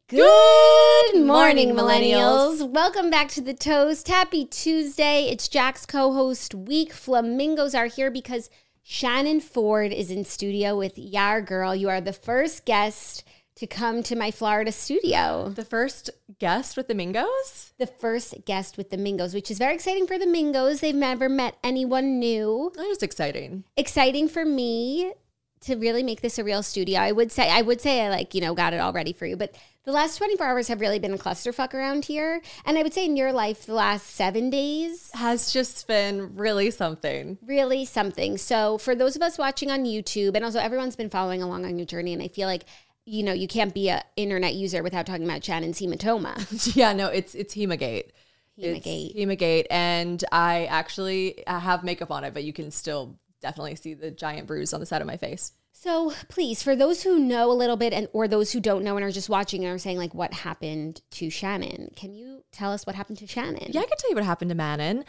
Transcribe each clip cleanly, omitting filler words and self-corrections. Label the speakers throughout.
Speaker 1: Good morning, millennials. Welcome back to The Toast. Happy Tuesday. It's Jack's co-host week. Flamingos are here because Shannon Ford is in studio with Yar Girl. You are the first guest to come to my Florida studio.
Speaker 2: The first guest with the Mingos?
Speaker 1: The first guest with the Mingos, which is very exciting for the Mingos. They've never met anyone new.
Speaker 2: That is exciting.
Speaker 1: Exciting for me to really make this a real studio. I would say I got it all ready for you, but the last 24 hours have really been a clusterfuck around here. And I would say in your life, the last 7 days
Speaker 2: has just been really something.
Speaker 1: Really something. So for those of us watching on YouTube, and also everyone's been following along on your journey, and I feel like, you can't be an internet user without talking about Shannon's hematoma.
Speaker 2: Yeah, no, it's Hemagate.
Speaker 1: Hemagate.
Speaker 2: It's Hemagate. And I actually have makeup on it, but you can still definitely see the giant bruise on the side of my face.
Speaker 1: So please, for those who know a little bit or those who don't know and are just watching and are saying like, what happened to Shannon? Can you tell us what happened to Shannon?
Speaker 2: Yeah, I can tell you what happened to Manon.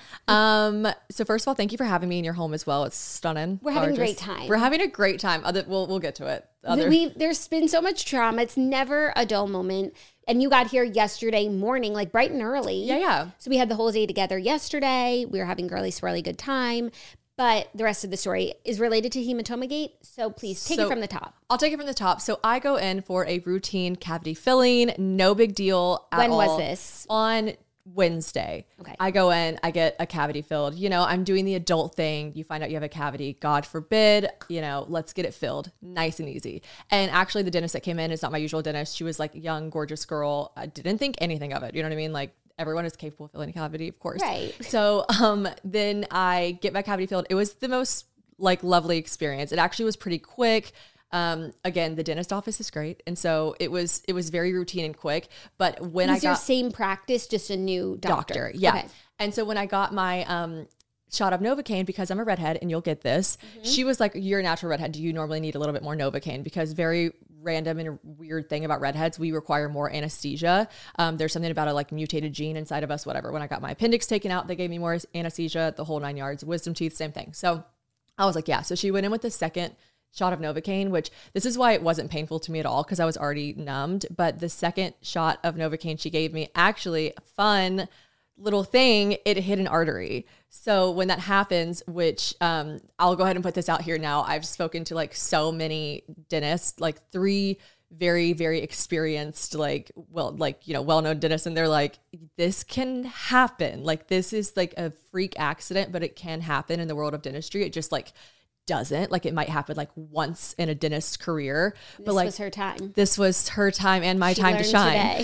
Speaker 2: So first of all, thank you for having me in your home as well. It's stunning.
Speaker 1: We're having a great time.
Speaker 2: We're having a great time. We'll get to it.
Speaker 1: There's been so much trauma. It's never a dull moment. And you got here yesterday morning, like bright and early.
Speaker 2: Yeah.
Speaker 1: So we had the whole day together yesterday. We were having girly swirly good time. But the rest of the story is related to Hematoma-gate. So please take it from the top.
Speaker 2: I'll take it from the top. So I go in for a routine cavity filling. No big deal at all.
Speaker 1: When was this?
Speaker 2: On Wednesday.
Speaker 1: Okay.
Speaker 2: I go in, I get a cavity filled. I'm doing the adult thing. You find out you have a cavity. God forbid, let's get it filled. Nice and easy. And actually the dentist that came in is not my usual dentist. She was like a young, gorgeous girl. I didn't think anything of it. You know what I mean? Like, everyone is capable of filling a cavity, of course.
Speaker 1: Right.
Speaker 2: So then I get my cavity filled. It was the most lovely experience. It actually was pretty quick. Again, the dentist office is great. And so it was very routine and quick. But when I got
Speaker 1: your same practice, just a new doctor.
Speaker 2: Yeah.
Speaker 1: Okay.
Speaker 2: And so when I got my shot of Novocaine, because I'm a redhead and you'll get this, she was like, you're a natural redhead. Do you normally need a little bit more Novocaine? Because very random and weird thing about redheads, we require more anesthesia. There's something about a mutated gene inside of us, whatever. When I got my appendix taken out, they gave me more anesthesia, the whole 9 yards, wisdom teeth, same thing. So I was like, yeah. So she went in with the second shot of Novocaine, which this is why it wasn't painful to me at all, because I was already numbed. But the second shot of Novocaine she gave me, actually fun little thing, it hit an artery. So when that happens, which I'll go ahead and put this out here now, I've spoken to so many dentists, 3 very, very experienced, well-known dentists, and they're like, this can happen. This is a freak accident, but it can happen in the world of dentistry. It just doesn't. It might happen once in a dentist's career.
Speaker 1: This was her time.
Speaker 2: This was her time and my time to shine.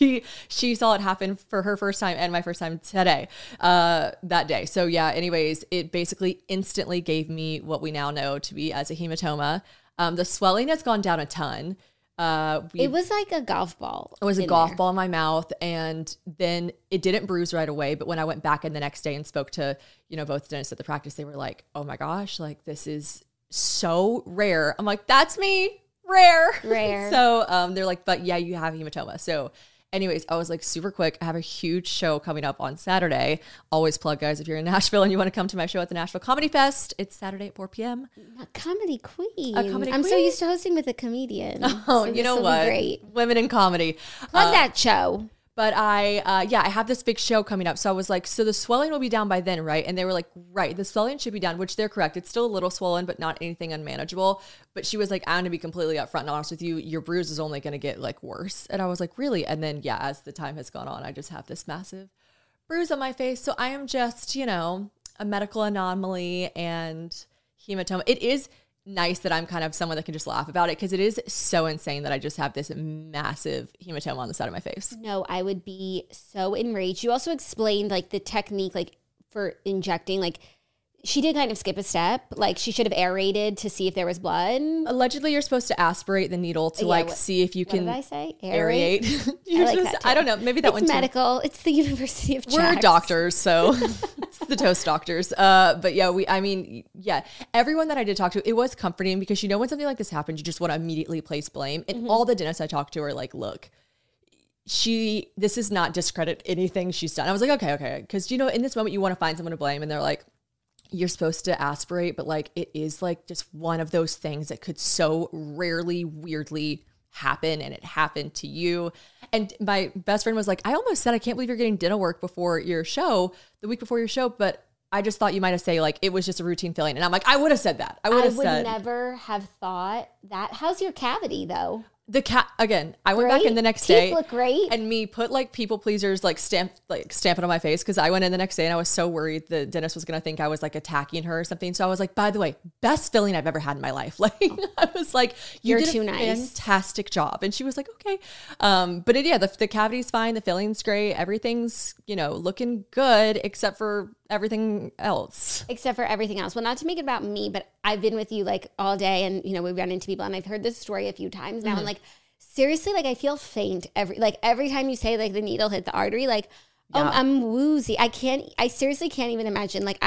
Speaker 2: She saw it happen for her first time and my first time today, that day. So yeah, anyways, it basically instantly gave me what we now know to be as a hematoma. The swelling has gone down a ton.
Speaker 1: It was like a golf ball.
Speaker 2: It was a golf ball in my mouth, and then it didn't bruise right away. But when I went back in the next day and spoke to, both dentists at the practice, they were like, oh my gosh, this is so rare. I'm like, that's me, rare. So they're like, but yeah, you have hematoma. So anyways, I was super quick. I have a huge show coming up on Saturday. Always plug, guys, if you're in Nashville and you want to come to my show at the Nashville Comedy Fest. It's Saturday at 4 p.m.
Speaker 1: A comedy queen.
Speaker 2: I'm
Speaker 1: so used to hosting with a comedian.
Speaker 2: Oh, so you know what?
Speaker 1: Great.
Speaker 2: Women in comedy.
Speaker 1: Plug that show.
Speaker 2: But I have this big show coming up. So I was like, so the swelling will be down by then, right? And they were like, right, the swelling should be down, which they're correct. It's still a little swollen, but not anything unmanageable. But she was like, I'm going to be completely upfront and honest with you. Your bruise is only going to get worse. And I was like, really? And then, yeah, as the time has gone on, I just have this massive bruise on my face. So I am just, a medical anomaly and hematoma. It is nice that I'm kind of someone that can just laugh about it, because it is so insane that I just have this massive hematoma on the side of my face.
Speaker 1: No, I would be so enraged. You also explained the technique for injecting, she did kind of skip a step. She should have aerated to see if there was blood.
Speaker 2: Allegedly, you're supposed to aspirate the needle to see if you can.
Speaker 1: What did I say?
Speaker 2: Aerate.
Speaker 1: I like that too.
Speaker 2: I don't know. Maybe that
Speaker 1: it's
Speaker 2: one too.
Speaker 1: medical. It's the University of Jax.
Speaker 2: We're doctors, so it's the Toast doctors. But yeah, everyone that I did talk to, it was comforting, because when something like this happens, you just want to immediately place blame. And all the dentists I talked to are like, look, this is not discredit anything she's done. I was like, okay. Because, in this moment you want to find someone to blame, and they're like, you're supposed to aspirate, but it is just one of those things that could so rarely, weirdly happen and it happened to you. And my best friend was like, I almost said, I can't believe you're getting dental work before your show, the week before your show, but I just thought you might have said like, it was just a routine filling. And I'm like, I would have said that. I would
Speaker 1: never have thought that. How's your cavity though?
Speaker 2: The cat again. I went
Speaker 1: Great.
Speaker 2: back in the next
Speaker 1: Teeth
Speaker 2: day.
Speaker 1: look great.
Speaker 2: And me put like people pleasers stamp it on my face because I went in the next day and I was so worried the dentist was gonna think I was like attacking her or something. So I was like, by the way, best filling I've ever had in my life. Like I was like,
Speaker 1: You're
Speaker 2: did
Speaker 1: too
Speaker 2: a
Speaker 1: nice.
Speaker 2: fantastic job. And she was like, okay. But the cavity's fine. The filling's great. Everything's looking good except for everything else.
Speaker 1: Well, not to make it about me, but I've been with you like all day and, we run into people and I've heard this story a few times now. And like, seriously, like I feel faint every time you say like the needle hit the artery, like,
Speaker 2: Yeah.
Speaker 1: I'm woozy. I seriously can't even imagine. Like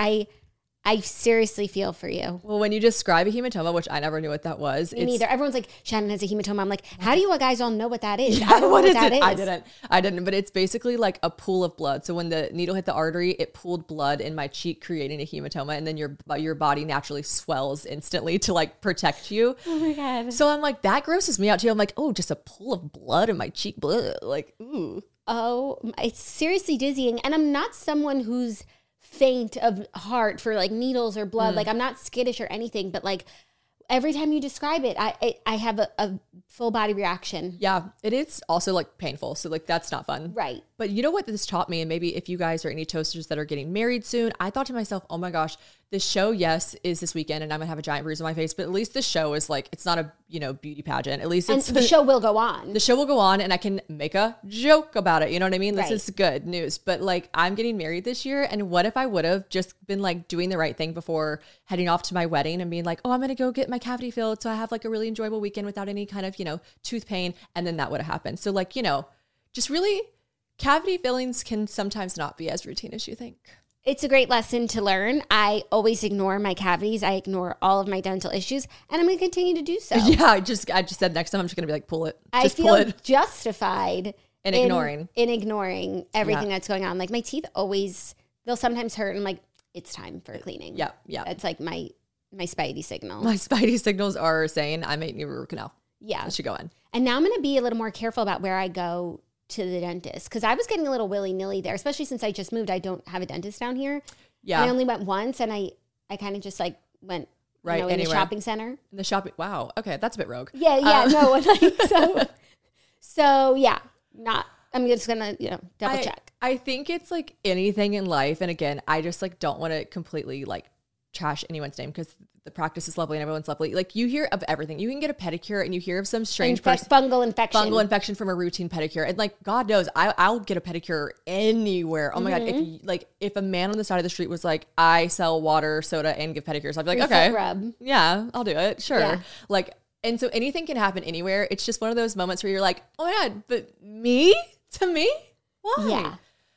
Speaker 1: I seriously feel for you.
Speaker 2: Well, when you describe a hematoma, which I never knew what that was.
Speaker 1: Me neither. Everyone's like, Shannon has a hematoma. I'm like, how do you guys all know what that is?
Speaker 2: Yeah,
Speaker 1: I don't know what
Speaker 2: is
Speaker 1: that
Speaker 2: it?
Speaker 1: is.
Speaker 2: I didn't. But it's basically like a pool of blood. So when the needle hit the artery, it pooled blood in my cheek, creating a hematoma. And then your body naturally swells instantly to like protect you.
Speaker 1: Oh my God.
Speaker 2: So I'm like, that grosses me out too. I'm like, oh, just a pool of blood in my cheek. Blood. Like, ooh.
Speaker 1: Oh, it's seriously dizzying. And I'm not someone who's faint of heart for like needles or blood. Like I'm not skittish or anything, but like every time you describe it, I have a full body reaction.
Speaker 2: Yeah, it is also like painful. So like that's not fun.
Speaker 1: Right.
Speaker 2: But you know what this taught me, and maybe if you guys are any toasters that are getting married soon, I thought to myself, oh my gosh, this show, yes, is this weekend and I'm gonna have a giant bruise on my face, but at least the show is like, it's not a, beauty pageant. At least it's
Speaker 1: And the show will go on.
Speaker 2: The show will go on and I can make a joke about it. You know what I mean?
Speaker 1: Right.
Speaker 2: This is good news. But like I'm getting married this year. And what if I would have just been like doing the right thing before heading off to my wedding and being like, oh, I'm going to go get my cavity filled. So I have like a really enjoyable weekend without any kind of, tooth pain. And then that would have happened. So like, just really cavity fillings can sometimes not be as routine as you think.
Speaker 1: It's a great lesson to learn. I always ignore my cavities. I ignore all of my dental issues, and I'm going to continue to do so.
Speaker 2: Yeah, I just said next time I'm just going to be like, pull it.
Speaker 1: I
Speaker 2: Just
Speaker 1: feel
Speaker 2: pull it.
Speaker 1: justified
Speaker 2: In ignoring.
Speaker 1: in ignoring everything that's going on. Like my teeth they'll sometimes hurt, and I'm like, it's time for cleaning.
Speaker 2: Yeah, yeah.
Speaker 1: It's like my spidey signal.
Speaker 2: My spidey signals are saying I might need a root canal.
Speaker 1: Yeah.
Speaker 2: I should go in.
Speaker 1: And now I'm going to be a little more careful about where I go to the dentist because I was getting a little willy-nilly there, especially since I just moved. I don't have a dentist down here.
Speaker 2: Yeah.
Speaker 1: I only went once, and I kind of just like went
Speaker 2: Right,
Speaker 1: in the shopping center.
Speaker 2: In the shopping. Wow. Okay, that's a bit rogue.
Speaker 1: Yeah, no, like so yeah, I'm just gonna double check.
Speaker 2: I think it's like anything in life, and again, I just like don't want to completely like trash anyone's name because the practice is lovely and everyone's lovely. Like you hear of everything. You can get a pedicure and you hear of some strange
Speaker 1: Fungal infection
Speaker 2: from a routine pedicure, and like God knows, I'll get a pedicure anywhere. Oh my God, if a man on the side of the street was like, I sell water, soda, and give pedicures, I'd be like, okay,
Speaker 1: rub.
Speaker 2: Yeah, I'll do it. Sure,
Speaker 1: Yeah.
Speaker 2: like. And so anything can happen anywhere. It's just one of those moments where you're like, oh my God, but me? To me? Why?
Speaker 1: Yeah.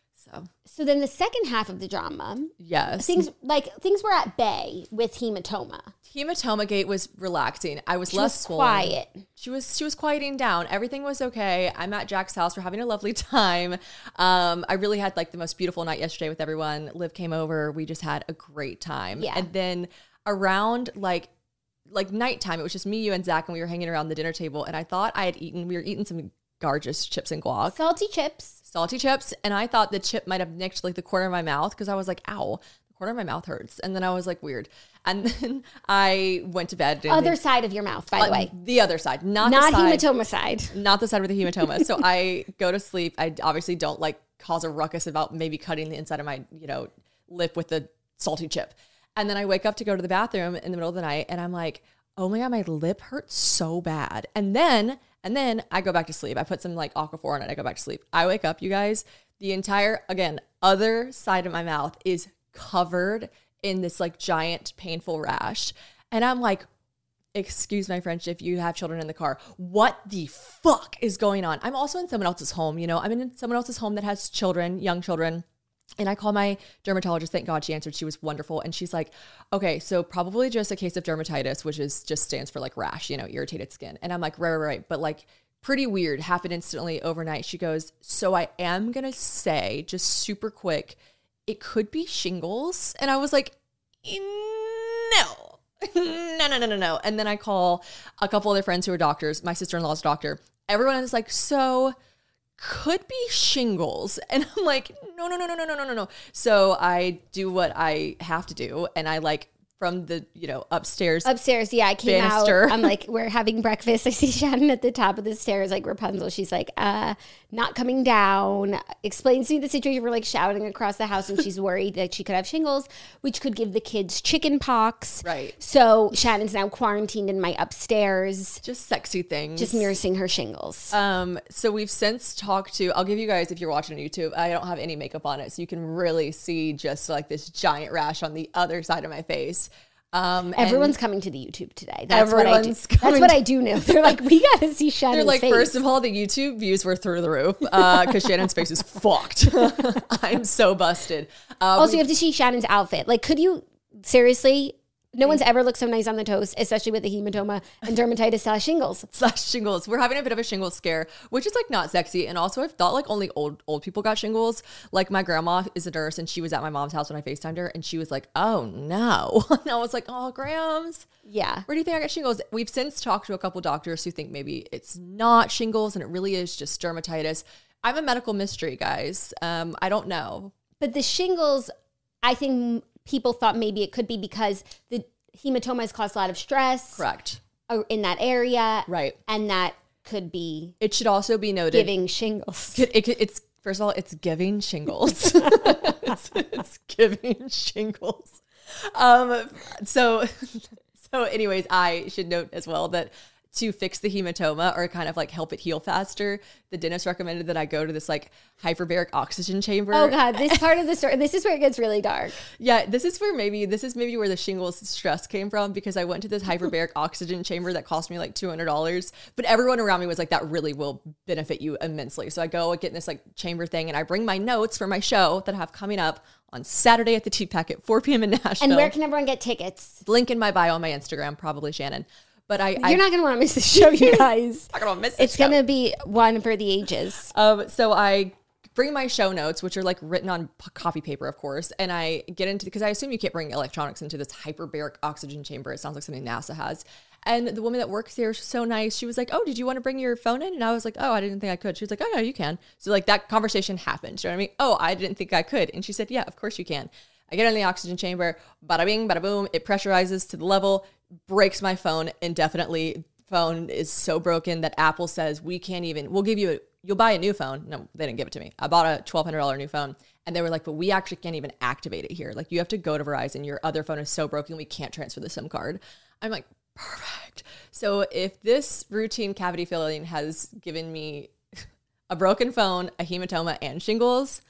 Speaker 1: So then the second half of the drama,
Speaker 2: Yes.
Speaker 1: things were at bay with hematoma.
Speaker 2: Hematoma gate was relaxing. I was
Speaker 1: She
Speaker 2: less
Speaker 1: was
Speaker 2: swollen.
Speaker 1: quiet.
Speaker 2: She was quieting down. Everything was okay. I'm at Jack's house. We're having a lovely time. I really had like the most beautiful night yesterday with everyone. Liv came over. We just had a great time.
Speaker 1: Yeah.
Speaker 2: And then around like nighttime, it was just me, you, and Zach, and we were hanging around the dinner table. And I thought we were eating some gorgeous chips and guac. Salty chips. And I thought the chip might have nicked like the corner of my mouth because I was like, ow, the corner of my mouth hurts. And then I was like, weird. And then I went to bed.
Speaker 1: Other side of your mouth, by the way.
Speaker 2: The other side. Not
Speaker 1: Not
Speaker 2: the side,
Speaker 1: hematoma side.
Speaker 2: Not the side with the hematoma. So I go to sleep. I obviously don't like cause a ruckus about maybe cutting the inside of my, lip with the salty chip. And then I wake up to go to the bathroom in the middle of the night and I'm like, oh my God, my lip hurts so bad. And then I go back to sleep. I put some like Aquaphor on it. I go back to sleep. I wake up, you guys, the entire, again, other side of my mouth is covered in this like giant painful rash. And I'm like, excuse my French if you have children in the car, what the fuck is going on? I'm also in someone else's home, I'm in someone else's home that has children, young children. And I call my dermatologist. Thank God she answered. She was wonderful. And she's like, okay, so probably just a case of dermatitis, which is just stands for like rash, irritated skin. And I'm like, right. But like pretty weird, happened instantly overnight. She goes, so I am going to say just super quick, it could be shingles. And I was like, no. No. And then I call a couple other friends who are doctors. My sister-in-law's a doctor. Everyone is like, so could be shingles. And I'm like, no. So I do what I have to do. And I like from the, upstairs.
Speaker 1: Yeah. I came
Speaker 2: banister.
Speaker 1: out. I'm like, we're having breakfast. I see Shannon at the top of the stairs, like Rapunzel. She's like, not coming down. Explains to me the situation. We're like shouting across the house, and she's worried that she could have shingles, which could give the kids chicken pox.
Speaker 2: Right.
Speaker 1: So Shannon's now quarantined in my upstairs.
Speaker 2: Just sexy things.
Speaker 1: Just nursing her shingles.
Speaker 2: So we've since talked to, I'll give you guys, if you're watching on YouTube, I don't have any makeup on it. So you can really see just like this giant rash on the other side of my face.
Speaker 1: Everyone's coming to the YouTube today. That's what I do. That's what I do know. They're like, we got to see Shannon's
Speaker 2: They're like,
Speaker 1: face.
Speaker 2: first of all, the YouTube views were through the roof because Shannon's face is fucked. I'm so busted.
Speaker 1: Also, you have to see Shannon's outfit. Like, could you seriously? No one's ever looked so nice on the toast, especially with the hematoma and dermatitis /shingles.
Speaker 2: We're having a bit of a shingles scare, which is like not sexy. And also I've thought like only old people got shingles. Like my grandma is a nurse and she was at my mom's house when I FaceTimed her and she was like, oh no. And I was like, oh, Grams.
Speaker 1: Yeah.
Speaker 2: Where do you think I got shingles? We've since talked to a couple doctors who think maybe it's not shingles and it really is just dermatitis. I'm a medical mystery, guys. I don't know.
Speaker 1: But the shingles, I think people thought maybe it could be because the hematoma has caused a lot of stress.
Speaker 2: Correct.
Speaker 1: In that area.
Speaker 2: Right.
Speaker 1: And that could be.
Speaker 2: It should also be noted.
Speaker 1: Giving shingles.
Speaker 2: It's first of all, it's giving shingles. it's giving shingles. So anyways, I should note as well that to fix the hematoma or kind of like help it heal faster, the dentist recommended that I go to this like hyperbaric oxygen chamber.
Speaker 1: Oh God, this part of the story, this is where it gets really dark.
Speaker 2: Yeah, this is maybe where the shingles stress came from because I went to this hyperbaric oxygen chamber that cost me like $200, but everyone around me was like, that really will benefit you immensely. So I go get in this like chamber thing and I bring my notes for my show that I have coming up on Saturday at the Tea Packet, 4 p.m. in Nashville.
Speaker 1: And where can everyone get tickets?
Speaker 2: Link in my bio on my Instagram, probably Shannon. But
Speaker 1: you're not going to want to miss the show, you guys.
Speaker 2: Not going to miss this
Speaker 1: It's going to be one for the ages.
Speaker 2: So I bring my show notes, which are like written on copy paper, of course. And I get into, because I assume you can't bring electronics into this hyperbaric oxygen chamber. It sounds like something NASA has. And the woman that works there was so nice. She was like, oh, did you want to bring your phone in? And I was like, oh, I didn't think I could. She was like, oh, no, you can. So like that conversation happened. You know what I mean? Oh, I didn't think I could. And she said, yeah, of course you can. I get in the oxygen chamber, bada bing, bada boom. It pressurizes to the level, breaks my phone indefinitely. Phone is so broken that Apple says you'll buy a new phone. No, they didn't give it to me. I bought a $1,200 new phone and they were like, but we actually can't even activate it here. Like you have to go to Verizon. Your other phone is so broken. We can't transfer the SIM card. I'm like, perfect. So if this routine cavity filling has given me a broken phone, a hematoma and shingles,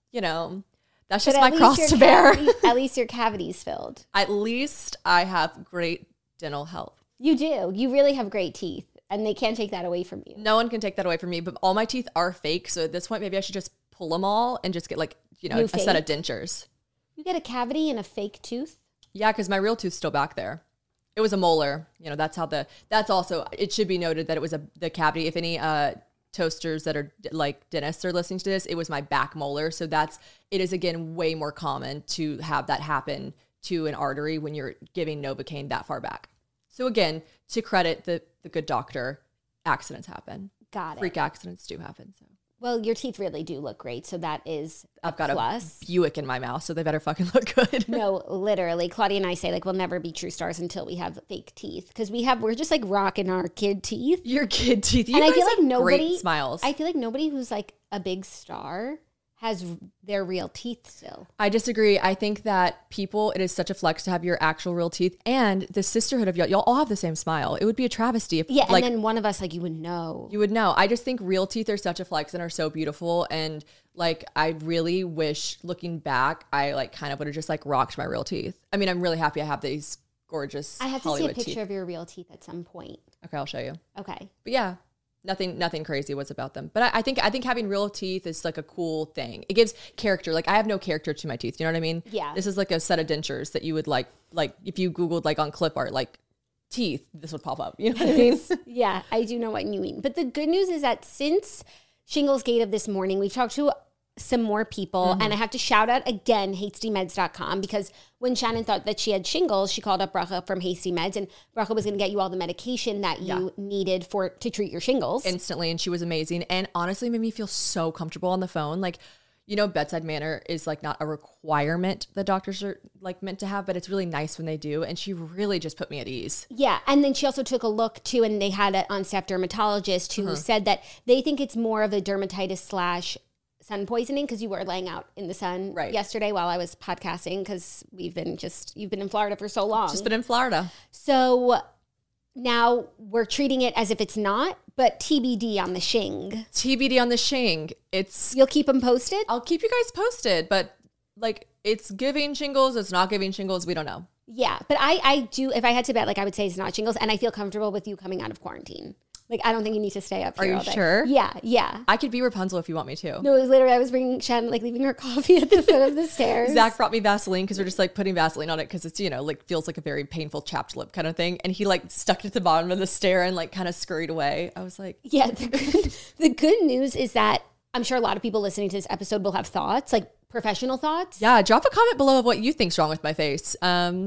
Speaker 2: that's just my cross to bear.
Speaker 1: At least your cavity's filled.
Speaker 2: At least I have great dental health.
Speaker 1: You do. You really have great teeth, and they can't take that away from you.
Speaker 2: No one can take that away from me, but all my teeth are fake. So at this point, maybe I should just pull them all and just get a set of dentures.
Speaker 1: You get a cavity and a fake tooth?
Speaker 2: Yeah, because my real tooth's still back there. It was a molar. That's also, it should be noted that it was the cavity. If any toasters that are like dentists are listening to this, it was my back molar. So it is again way more common to have that happen to an artery when you're giving Novocaine that far back. So again, to credit the good doctor, accidents happen.
Speaker 1: Got it.
Speaker 2: Freak accidents do happen. So.
Speaker 1: Well, your teeth really do look great. So that is
Speaker 2: I've got
Speaker 1: plus.
Speaker 2: A Buick in my mouth, so they better fucking look good.
Speaker 1: No, literally. Claudia and I say we'll never be true stars until we have fake teeth because we're just like rocking our kid teeth.
Speaker 2: Your kid teeth.
Speaker 1: And I feel like nobody
Speaker 2: great smiles.
Speaker 1: I feel like nobody who's like a big star has their real teeth still.
Speaker 2: I disagree. I think that it is such a flex to have your actual real teeth and the sisterhood of y'all all have the same smile. It would be a travesty if
Speaker 1: and then one of us you would know.
Speaker 2: You would know. I just think real teeth are such a flex and are so beautiful. And I really wish looking back, I kind of would have just rocked my real teeth. I mean, I'm really happy I have these gorgeous
Speaker 1: I have to
Speaker 2: Hollywood
Speaker 1: see a picture
Speaker 2: teeth.
Speaker 1: Of your real teeth at some point.
Speaker 2: Okay, I'll show you.
Speaker 1: Okay.
Speaker 2: But yeah. Nothing crazy was about them. But I think having real teeth is a cool thing. It gives character. I have no character to my teeth. You know what I mean?
Speaker 1: Yeah.
Speaker 2: This is a set of dentures that you would like if you Googled on clip art, teeth, this would pop up. You know what I mean?
Speaker 1: Yeah, I do know what you mean. But the good news is that since Shingles Gate of this morning, we've talked to some more people. And I have to shout out again, HastyMeds.com, because when Shannon thought that she had shingles, she called up Bracha from Hasty Meds, and Bracha was going to get you all the medication that you needed to treat your shingles.
Speaker 2: Instantly. And she was amazing. And honestly made me feel so comfortable on the phone. Like, you know, bedside manner is like not a requirement that doctors are like meant to have, but it's really nice when they do. And she really just put me at ease.
Speaker 1: Yeah. And then she also took a look too, and they had an on-staff dermatologist who said that they think it's more of a dermatitis / sun poisoning, because you were laying out in the sun yesterday while I was podcasting, because you've been in Florida for so long.
Speaker 2: Just been in Florida.
Speaker 1: So now we're treating it as if it's not, but TBD on the shing.
Speaker 2: TBD on the shing.
Speaker 1: You'll keep them posted?
Speaker 2: I'll keep you guys posted, but like it's giving shingles, it's not giving shingles, we don't know.
Speaker 1: Yeah, but I do, if I had to bet, like I would say it's not shingles, and I feel comfortable with you coming out of quarantine. Like, I don't think you need to stay up here all day.
Speaker 2: Are you sure?
Speaker 1: Yeah.
Speaker 2: I could be Rapunzel if you want me to.
Speaker 1: No, it was literally, I was bringing Shannon, like leaving her coffee at the foot of the stairs.
Speaker 2: Zach brought me Vaseline because we're just like putting Vaseline on it because it's, you know, like feels like a very painful chapped lip kind of thing. And he like stuck it at the bottom of the stair and like kind of scurried away. I was like,
Speaker 1: yeah, the good news is that I'm sure a lot of people listening to this episode will have thoughts, like professional thoughts.
Speaker 2: Yeah, drop a comment below of what you think's wrong with my face.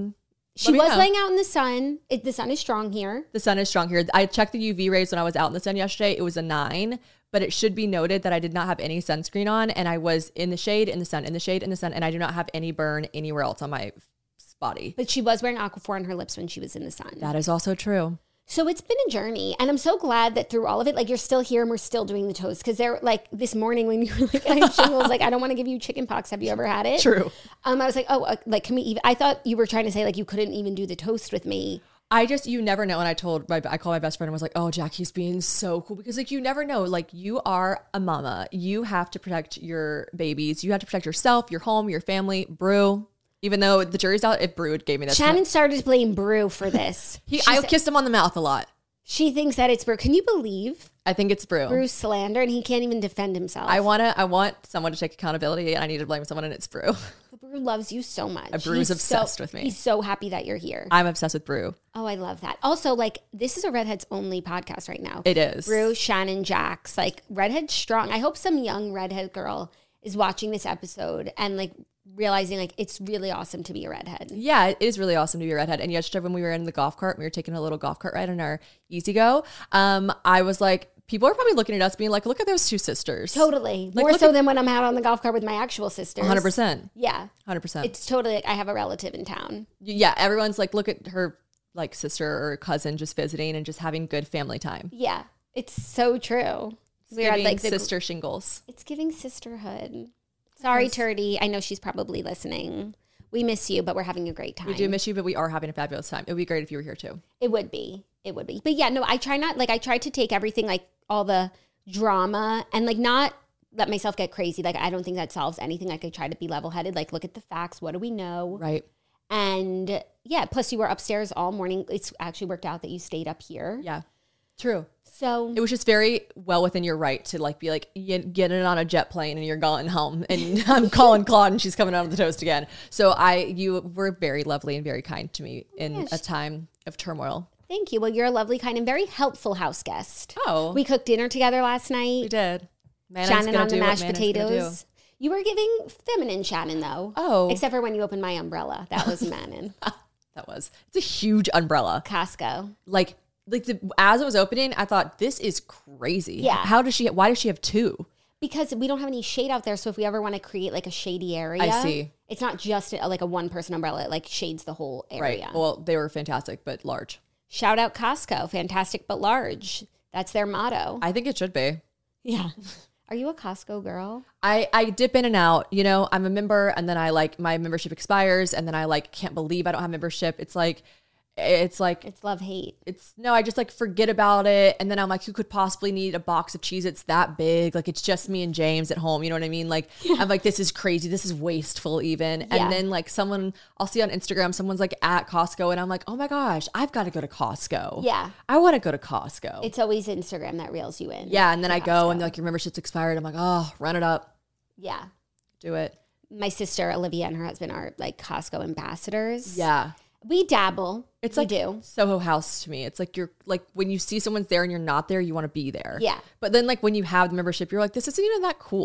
Speaker 1: She was laying out in the sun. The sun is strong here.
Speaker 2: The sun is strong here. I checked the UV rays when I was out in the sun yesterday. It was a 9, but it should be noted that I did not have any sunscreen on, and I was in the shade, in the sun, in the shade, in the sun, and I do not have any burn anywhere else on my body.
Speaker 1: But she was wearing Aquaphor on her lips when she was in the sun.
Speaker 2: That is also true.
Speaker 1: So it's been a journey, and I'm so glad that through all of it, like you're still here and we're still doing the toast, because they're like this morning when you were like, I have shingles, like I don't want to give you chicken pox. Have you ever had it?
Speaker 2: True.
Speaker 1: I was like, oh, like can we even? I thought you were trying to say like you couldn't even do the toast with me.
Speaker 2: You never know. And I called my best friend and was like, oh, Jackie's being so cool, because like you never know. Like you are a mama. You have to protect your babies. You have to protect yourself, your home, your family. Brew. Even though the jury's out, if Brew gave me that.
Speaker 1: Shannon started to blame Brew for this.
Speaker 2: I kissed him on the mouth a lot.
Speaker 1: She thinks that it's Brew. Can you believe?
Speaker 2: I think it's Brew.
Speaker 1: Brew's slander, and he can't even defend himself.
Speaker 2: I want someone to take accountability, and I need to blame someone, and it's Brew.
Speaker 1: Brew loves you so much.
Speaker 2: Brew's obsessed with me.
Speaker 1: He's so happy that you're here.
Speaker 2: I'm obsessed with Brew.
Speaker 1: Oh, I love that. Also, like, this is a Redheads only podcast right now.
Speaker 2: It is.
Speaker 1: Brew, Shannon, Jax, like Redhead strong. I hope some young Redhead girl is watching this episode and like realizing like it's really awesome to be a redhead.
Speaker 2: Yeah, it is really awesome to be a redhead. And yesterday when we were in the golf cart, we were taking a little golf cart ride on our Easy Go. I was like, people are probably looking at us being like, look at those two sisters.
Speaker 1: Totally.
Speaker 2: Like,
Speaker 1: more so than when I'm out on the golf cart with my actual sisters.
Speaker 2: 100%.
Speaker 1: Yeah.
Speaker 2: 100%.
Speaker 1: It's totally like I have a relative in town.
Speaker 2: Yeah, everyone's like, look at her like sister or cousin just visiting and just having good family time.
Speaker 1: Yeah, it's so true.
Speaker 2: We're at like sister shingles.
Speaker 1: It's giving sisterhood. Sorry, Turdy. I know she's probably listening. We miss you, but we're having a great time.
Speaker 2: We do miss you, but we are having a fabulous time. It would be great if you were here too.
Speaker 1: It would be. But yeah, no, I try to take everything, like all the drama, and like not let myself get crazy. Like I don't think that solves anything. Like I try to be level-headed, like look at the facts. What do we know?
Speaker 2: Right.
Speaker 1: And yeah, plus you were upstairs all morning. It's actually worked out that you stayed up here.
Speaker 2: Yeah. True.
Speaker 1: So
Speaker 2: it was just very well within your right to like be like get it on a jet plane and you're going home, and I'm calling Claude and she's coming out of the toast again. So you were very lovely and very kind to me in a time of turmoil.
Speaker 1: Thank you. Well, you're a lovely, kind, and very helpful house guest.
Speaker 2: Oh,
Speaker 1: we cooked dinner together last night.
Speaker 2: We did.
Speaker 1: Shannon on the mashed potatoes. You were giving feminine Shannon though.
Speaker 2: Oh,
Speaker 1: except for when you opened my umbrella. That was Manon.
Speaker 2: It's a huge umbrella.
Speaker 1: Costco.
Speaker 2: As it was opening, I thought, this is crazy.
Speaker 1: Yeah.
Speaker 2: Why does she have 2?
Speaker 1: Because we don't have any shade out there. So if we ever want to create like a shady area,
Speaker 2: I see.
Speaker 1: It's not just like a one person umbrella. It like shades the whole area.
Speaker 2: Right. Well, they were fantastic, but large.
Speaker 1: Shout out Costco. Fantastic, but large. That's their motto.
Speaker 2: I think it should be.
Speaker 1: Yeah. Are you a Costco girl?
Speaker 2: I dip in and out. You know, I'm a member, and then my membership expires, and then I can't believe I don't have membership. It's love hate. I just forget about it. And then I'm like, who could possibly need a box of Cheez-Its that big? Like, it's just me and James at home. You know what I mean? I'm like, this is crazy. This is wasteful even. Yeah. And then I'll see on Instagram, someone's at Costco, and I'm like, oh my gosh, I've got to go to Costco.
Speaker 1: Yeah.
Speaker 2: I want to go to Costco.
Speaker 1: It's always Instagram that reels you in.
Speaker 2: Yeah. And then I go and your membership's expired. I'm like, oh, run it up.
Speaker 1: Yeah.
Speaker 2: Do it.
Speaker 1: My sister, Olivia, and her husband are Costco ambassadors.
Speaker 2: Yeah.
Speaker 1: We dabble.
Speaker 2: It's
Speaker 1: we do.
Speaker 2: Soho House to me. It's you're when you see someone's there and you're not there, you want to be there.
Speaker 1: Yeah.
Speaker 2: But then when you have the membership, you're like, this isn't even that cool.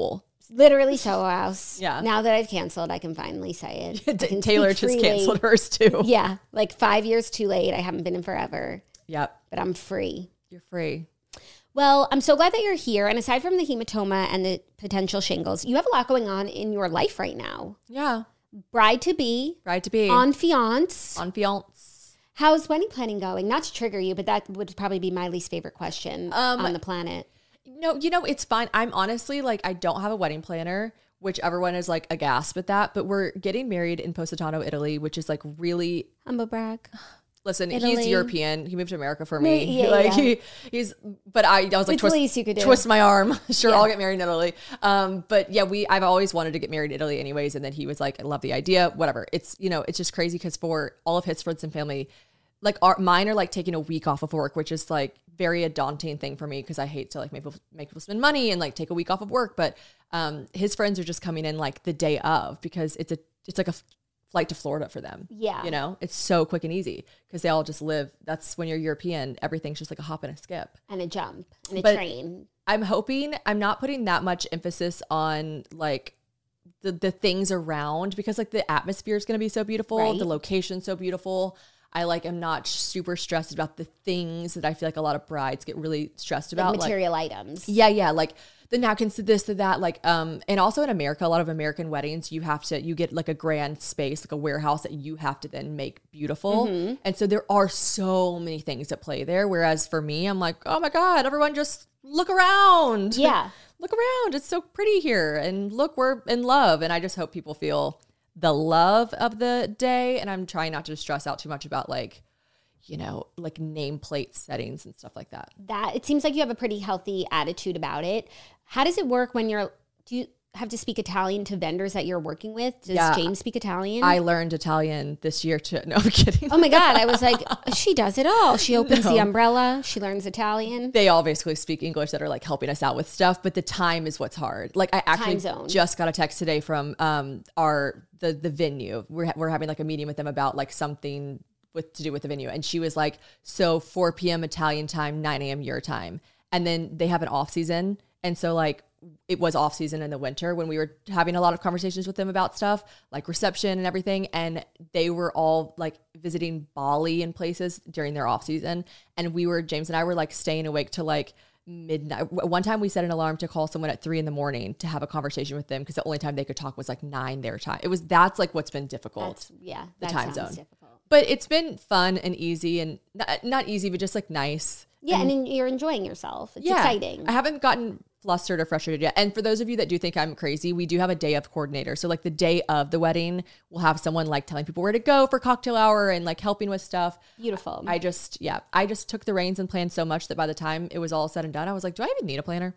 Speaker 1: Literally Soho House.
Speaker 2: Yeah.
Speaker 1: Now that I've canceled, I can finally say it. I can
Speaker 2: Taylor
Speaker 1: speak
Speaker 2: just
Speaker 1: freely.
Speaker 2: canceled hers too.
Speaker 1: Yeah, like 5 years too late. I haven't been in forever,
Speaker 2: Yep.
Speaker 1: but I'm free.
Speaker 2: You're free.
Speaker 1: Well, I'm so glad that you're here. And aside from the hematoma and the potential shingles, you have a lot going on in your life right now.
Speaker 2: Yeah.
Speaker 1: Bride to be,
Speaker 2: Bride to be.
Speaker 1: on fiance.
Speaker 2: On fiance.
Speaker 1: How's wedding planning going? Not to trigger you, but that would probably be my least favorite question on the planet.
Speaker 2: No, it's fine. I'm honestly like, I don't have a wedding planner, which everyone is like aghast at that, but we're getting married in Positano, Italy, which is like really...
Speaker 1: Humble brag.
Speaker 2: Listen,
Speaker 1: Italy.
Speaker 2: he's European. He moved to America for me.
Speaker 1: Yeah.
Speaker 2: He's, but I was like,
Speaker 1: It's the least you could do.
Speaker 2: twist my arm. Sure,
Speaker 1: Yeah.
Speaker 2: I'll get married in Italy. But yeah, I've always wanted to get married in Italy anyways. And then he was like, I love the idea, whatever. It's, it's just crazy because for all of his friends and family, like mine are like taking a week off of work, which is like very a daunting thing for me because I hate to like make people spend money and like take a week off of work. But his friends are just coming in like the day of because it's like a flight to Florida for them.
Speaker 1: Yeah.
Speaker 2: It's so quick and easy because they all just live. That's when you're European, everything's just like a hop and a skip.
Speaker 1: And a jump and a
Speaker 2: But
Speaker 1: train.
Speaker 2: I'm hoping I'm not putting that much emphasis on like the things around because like the atmosphere is going to be so beautiful.
Speaker 1: Right.
Speaker 2: The location's so beautiful. I like am not super stressed about the things that I feel like a lot of brides get really stressed about.
Speaker 1: Like material items.
Speaker 2: Yeah. Like the napkins to this, to that. Like, and also in America, a lot of American weddings, you get like a grand space, like a warehouse that you have to then make beautiful.
Speaker 1: Mm-hmm.
Speaker 2: And so there are so many things at play there. Whereas for me, I'm like, oh my God, everyone just look around.
Speaker 1: Yeah.
Speaker 2: Look around. It's so pretty here. And look, we're in love. And I just hope people feel the love of the day. And I'm trying not to stress out too much about like, like nameplate settings and stuff like that.
Speaker 1: That it seems like you have a pretty healthy attitude about it. How does it work when do you have to speak Italian to vendors that you're working with? Does James speak Italian?
Speaker 2: I learned Italian this year too. No, I'm kidding.
Speaker 1: Oh my God. I was like, she does it all. She opens the umbrella. She learns Italian.
Speaker 2: They all basically speak English that are like helping us out with stuff, but the time is what's hard. Like I actually
Speaker 1: Time zone.
Speaker 2: just got a text today from the venue. We're having like a meeting with them about like something to do with the venue. And she was like, so 4 p.m. Italian time, 9 a.m. your time. And then they have an off season. And so like it was off season in the winter when we were having a lot of conversations with them about stuff like reception and everything. And they were all like visiting Bali and places during their off season. And James and I were like staying awake till like midnight. One time we set an alarm to call someone at 3 a.m. to have a conversation with them because the only time they could talk was like 9 their time. That's like what's been difficult.
Speaker 1: The
Speaker 2: time zone.
Speaker 1: Difficult.
Speaker 2: But it's been fun and easy and not easy, but just like nice.
Speaker 1: Yeah, and you're enjoying yourself. It's exciting.
Speaker 2: I haven't gotten flustered or frustrated yet. And for those of you that do think I'm crazy, we do have a day of coordinator. So like the day of the wedding, we'll have someone like telling people where to go for cocktail hour and like helping with stuff.
Speaker 1: Beautiful.
Speaker 2: I just took the reins and planned so much that by the time it was all said and done, I was like, do I even need a planner?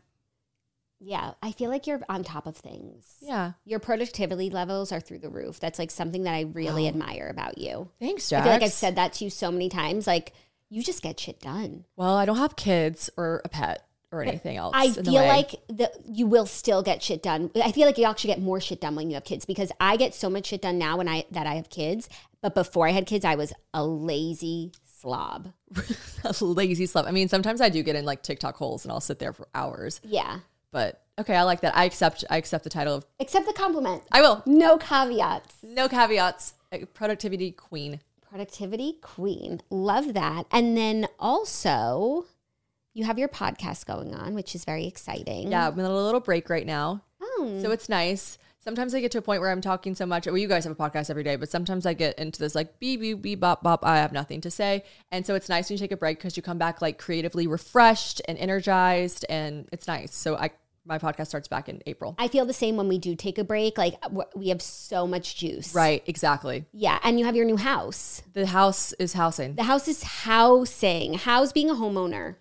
Speaker 1: Yeah, I feel like you're on top of things.
Speaker 2: Yeah.
Speaker 1: Your productivity levels are through the roof. That's like something that I really admire about you.
Speaker 2: Thanks, Jax.
Speaker 1: I feel like I've said that to you so many times. Like, you just get shit done.
Speaker 2: Well, I don't have kids or a pet or anything else.
Speaker 1: I feel like you will still get shit done. I feel like you actually get more shit done when you have kids because I get so much shit done now that I have kids. But before I had kids, I was a lazy slob.
Speaker 2: A lazy slob. I mean, sometimes I do get in like TikTok holes and I'll sit there for hours.
Speaker 1: Yeah.
Speaker 2: But okay, I like that. I accept the title of...
Speaker 1: Accept the compliment.
Speaker 2: I will.
Speaker 1: No caveats.
Speaker 2: No caveats. Productivity queen.
Speaker 1: Productivity queen. Love that. And then also, you have your podcast going on, which is very exciting.
Speaker 2: Yeah, I'm in a little break right now.
Speaker 1: Oh.
Speaker 2: So it's nice. Sometimes I get to a point where I'm talking so much. Well, you guys have a podcast every day, but sometimes I get into this like beep, beep, beep, bop, bop. I have nothing to say. And so it's nice when you take a break because you come back like creatively refreshed and energized and it's nice. So my podcast starts back in April.
Speaker 1: I feel the same when we do take a break. Like we have so much juice.
Speaker 2: Right, exactly.
Speaker 1: Yeah, and you have your new house.
Speaker 2: The house is housing.
Speaker 1: The house is housing. How's being a homeowner?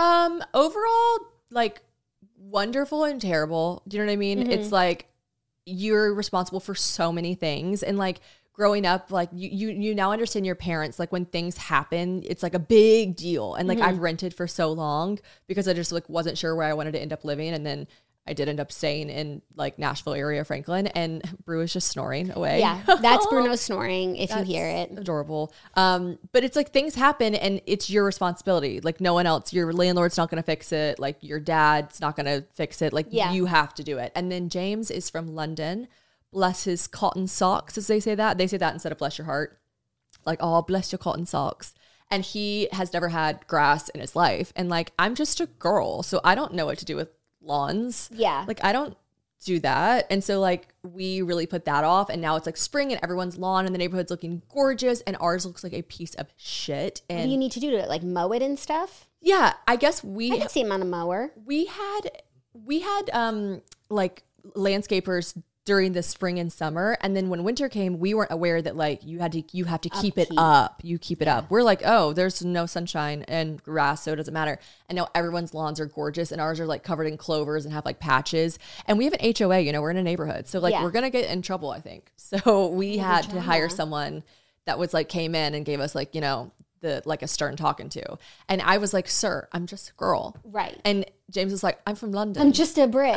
Speaker 2: Overall, like wonderful and terrible. Do you know what I mean?
Speaker 1: Mm-hmm.
Speaker 2: It's like you're responsible for so many things and like growing up, like you now understand your parents, like when things happen, it's like a big deal. And like I've rented for so long because I just like wasn't sure where I wanted to end up living. And then I did end up staying in like Nashville area, Franklin, and Brew is just snoring away.
Speaker 1: Yeah, that's Bruno snoring if you hear it.
Speaker 2: Adorable. But it's like things happen and it's your responsibility. Like no one else, your landlord's not going to fix it. Like your dad's not going to fix it. Like you have to do it. And then James is from London. Bless his cotton socks, as they say that. They say that instead of bless your heart. Like, oh, bless your cotton socks. And he has never had grass in his life. And like, I'm just a girl, so I don't know what to do with lawns.
Speaker 1: Yeah.
Speaker 2: Like, I don't do that. And so like, we really put that off. And now it's like spring and everyone's lawn in the neighborhood's looking gorgeous. And ours looks like a piece of shit. And
Speaker 1: what do you need to do to it? Like mow it and stuff?
Speaker 2: yeah, I guess
Speaker 1: I can see him on a mower.
Speaker 2: we had like landscapers during the spring and summer, and then when winter came, we weren't aware that like you have to keep it up. You keep it up. We're like, oh, there's no sunshine and grass, so it doesn't matter. And now everyone's lawns are gorgeous, and ours are like covered in clovers and have like patches. And we have an HOA, you know, we're in a neighborhood, so like we're gonna get in trouble, I think. So we had to hire someone that was like came in and gave us like, you know, the like a stern talking to. And I was like, sir, I'm just a girl,
Speaker 1: right?
Speaker 2: And James was like, I'm from London.
Speaker 1: I'm just a Brit.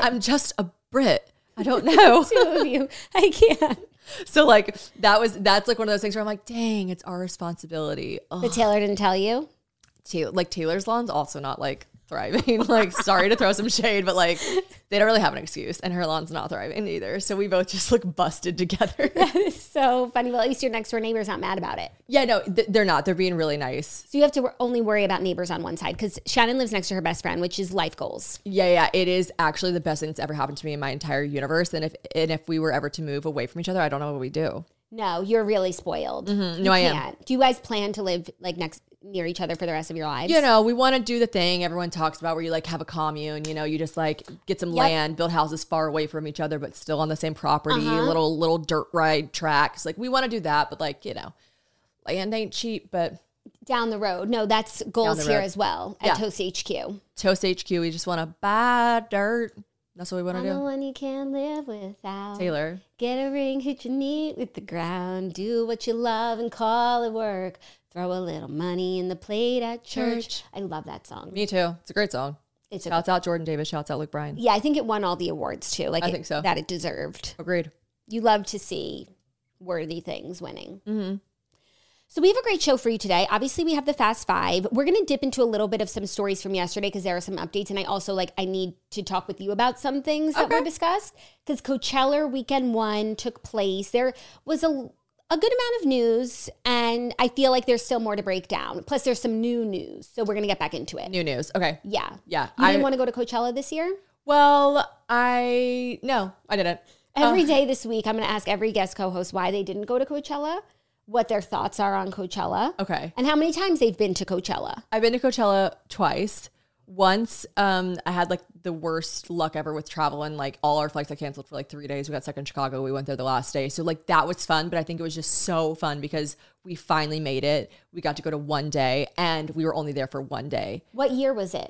Speaker 2: I don't know.
Speaker 1: Two of you. I can't.
Speaker 2: So like that's like one of those things where I'm like, dang, it's our responsibility. Ugh.
Speaker 1: But Taylor didn't tell you?
Speaker 2: Taylor's lawn's also not like thriving. Like, sorry to throw some shade, but like they don't really have an excuse, and her lawn's not thriving either. So we both just look busted together.
Speaker 1: That is so funny. Well, at least your next door neighbor's not mad about it.
Speaker 2: Yeah, no, they're not. They're being really nice.
Speaker 1: So you have to only worry about neighbors on one side because Shannon lives next to her best friend, which is life goals.
Speaker 2: Yeah, it is actually the best thing that's ever happened to me in my entire universe. And if we were ever to move away from each other, I don't know what we do.
Speaker 1: No, you're really spoiled.
Speaker 2: Mm-hmm. No, I am.
Speaker 1: Do you guys plan to live like near each other for the rest of your lives?
Speaker 2: You know, we want to do the thing everyone talks about where you like have a commune, you know, you just like get some land, build houses far away from each other, but still on the same property, little dirt ride tracks. Like we want to do that, but like, you know, land ain't cheap, but
Speaker 1: down the road. No, that's goals here as well at Toast HQ.
Speaker 2: Toast HQ, we just want to buy dirt. That's what we want to do.
Speaker 1: I'm the one you can't live without.
Speaker 2: Taylor.
Speaker 1: Get a ring, hit your knee with the ground. Do what you love and call it work. Throw a little money in the plate at church. I love that song.
Speaker 2: Me too. It's a great song. Shouts out Jordan Davis. Shouts out Luke Bryan.
Speaker 1: Yeah, I think it won all the awards too. Like
Speaker 2: I think so.
Speaker 1: That it deserved.
Speaker 2: Agreed.
Speaker 1: You love to see worthy things winning.
Speaker 2: Mm-hmm.
Speaker 1: So we have a great show for you today. Obviously, we have the Fast Five. We're going to dip into a little bit of some stories from yesterday because there are some updates. And I also I need to talk with you about some things that were discussed because Coachella Weekend 1 took place. There was a good amount of news, and I feel like there's still more to break down. Plus, there's some new news. So we're going to get back into it.
Speaker 2: New news. Okay.
Speaker 1: Yeah.
Speaker 2: Yeah.
Speaker 1: You didn't want to go to Coachella this year?
Speaker 2: Well, I didn't.
Speaker 1: Every day this week, I'm going to ask every guest co-host why they didn't go to Coachella, what their thoughts are on Coachella.
Speaker 2: Okay.
Speaker 1: And how many times they've been to Coachella.
Speaker 2: I've been to Coachella twice. Once, I had like the worst luck ever with travel, and like all our flights got canceled for like 3 days. We got stuck in Chicago. We went there the last day. So like that was fun, but I think it was just so fun because we finally made it. We got to go to one day and we were only there for one day.
Speaker 1: What year was it?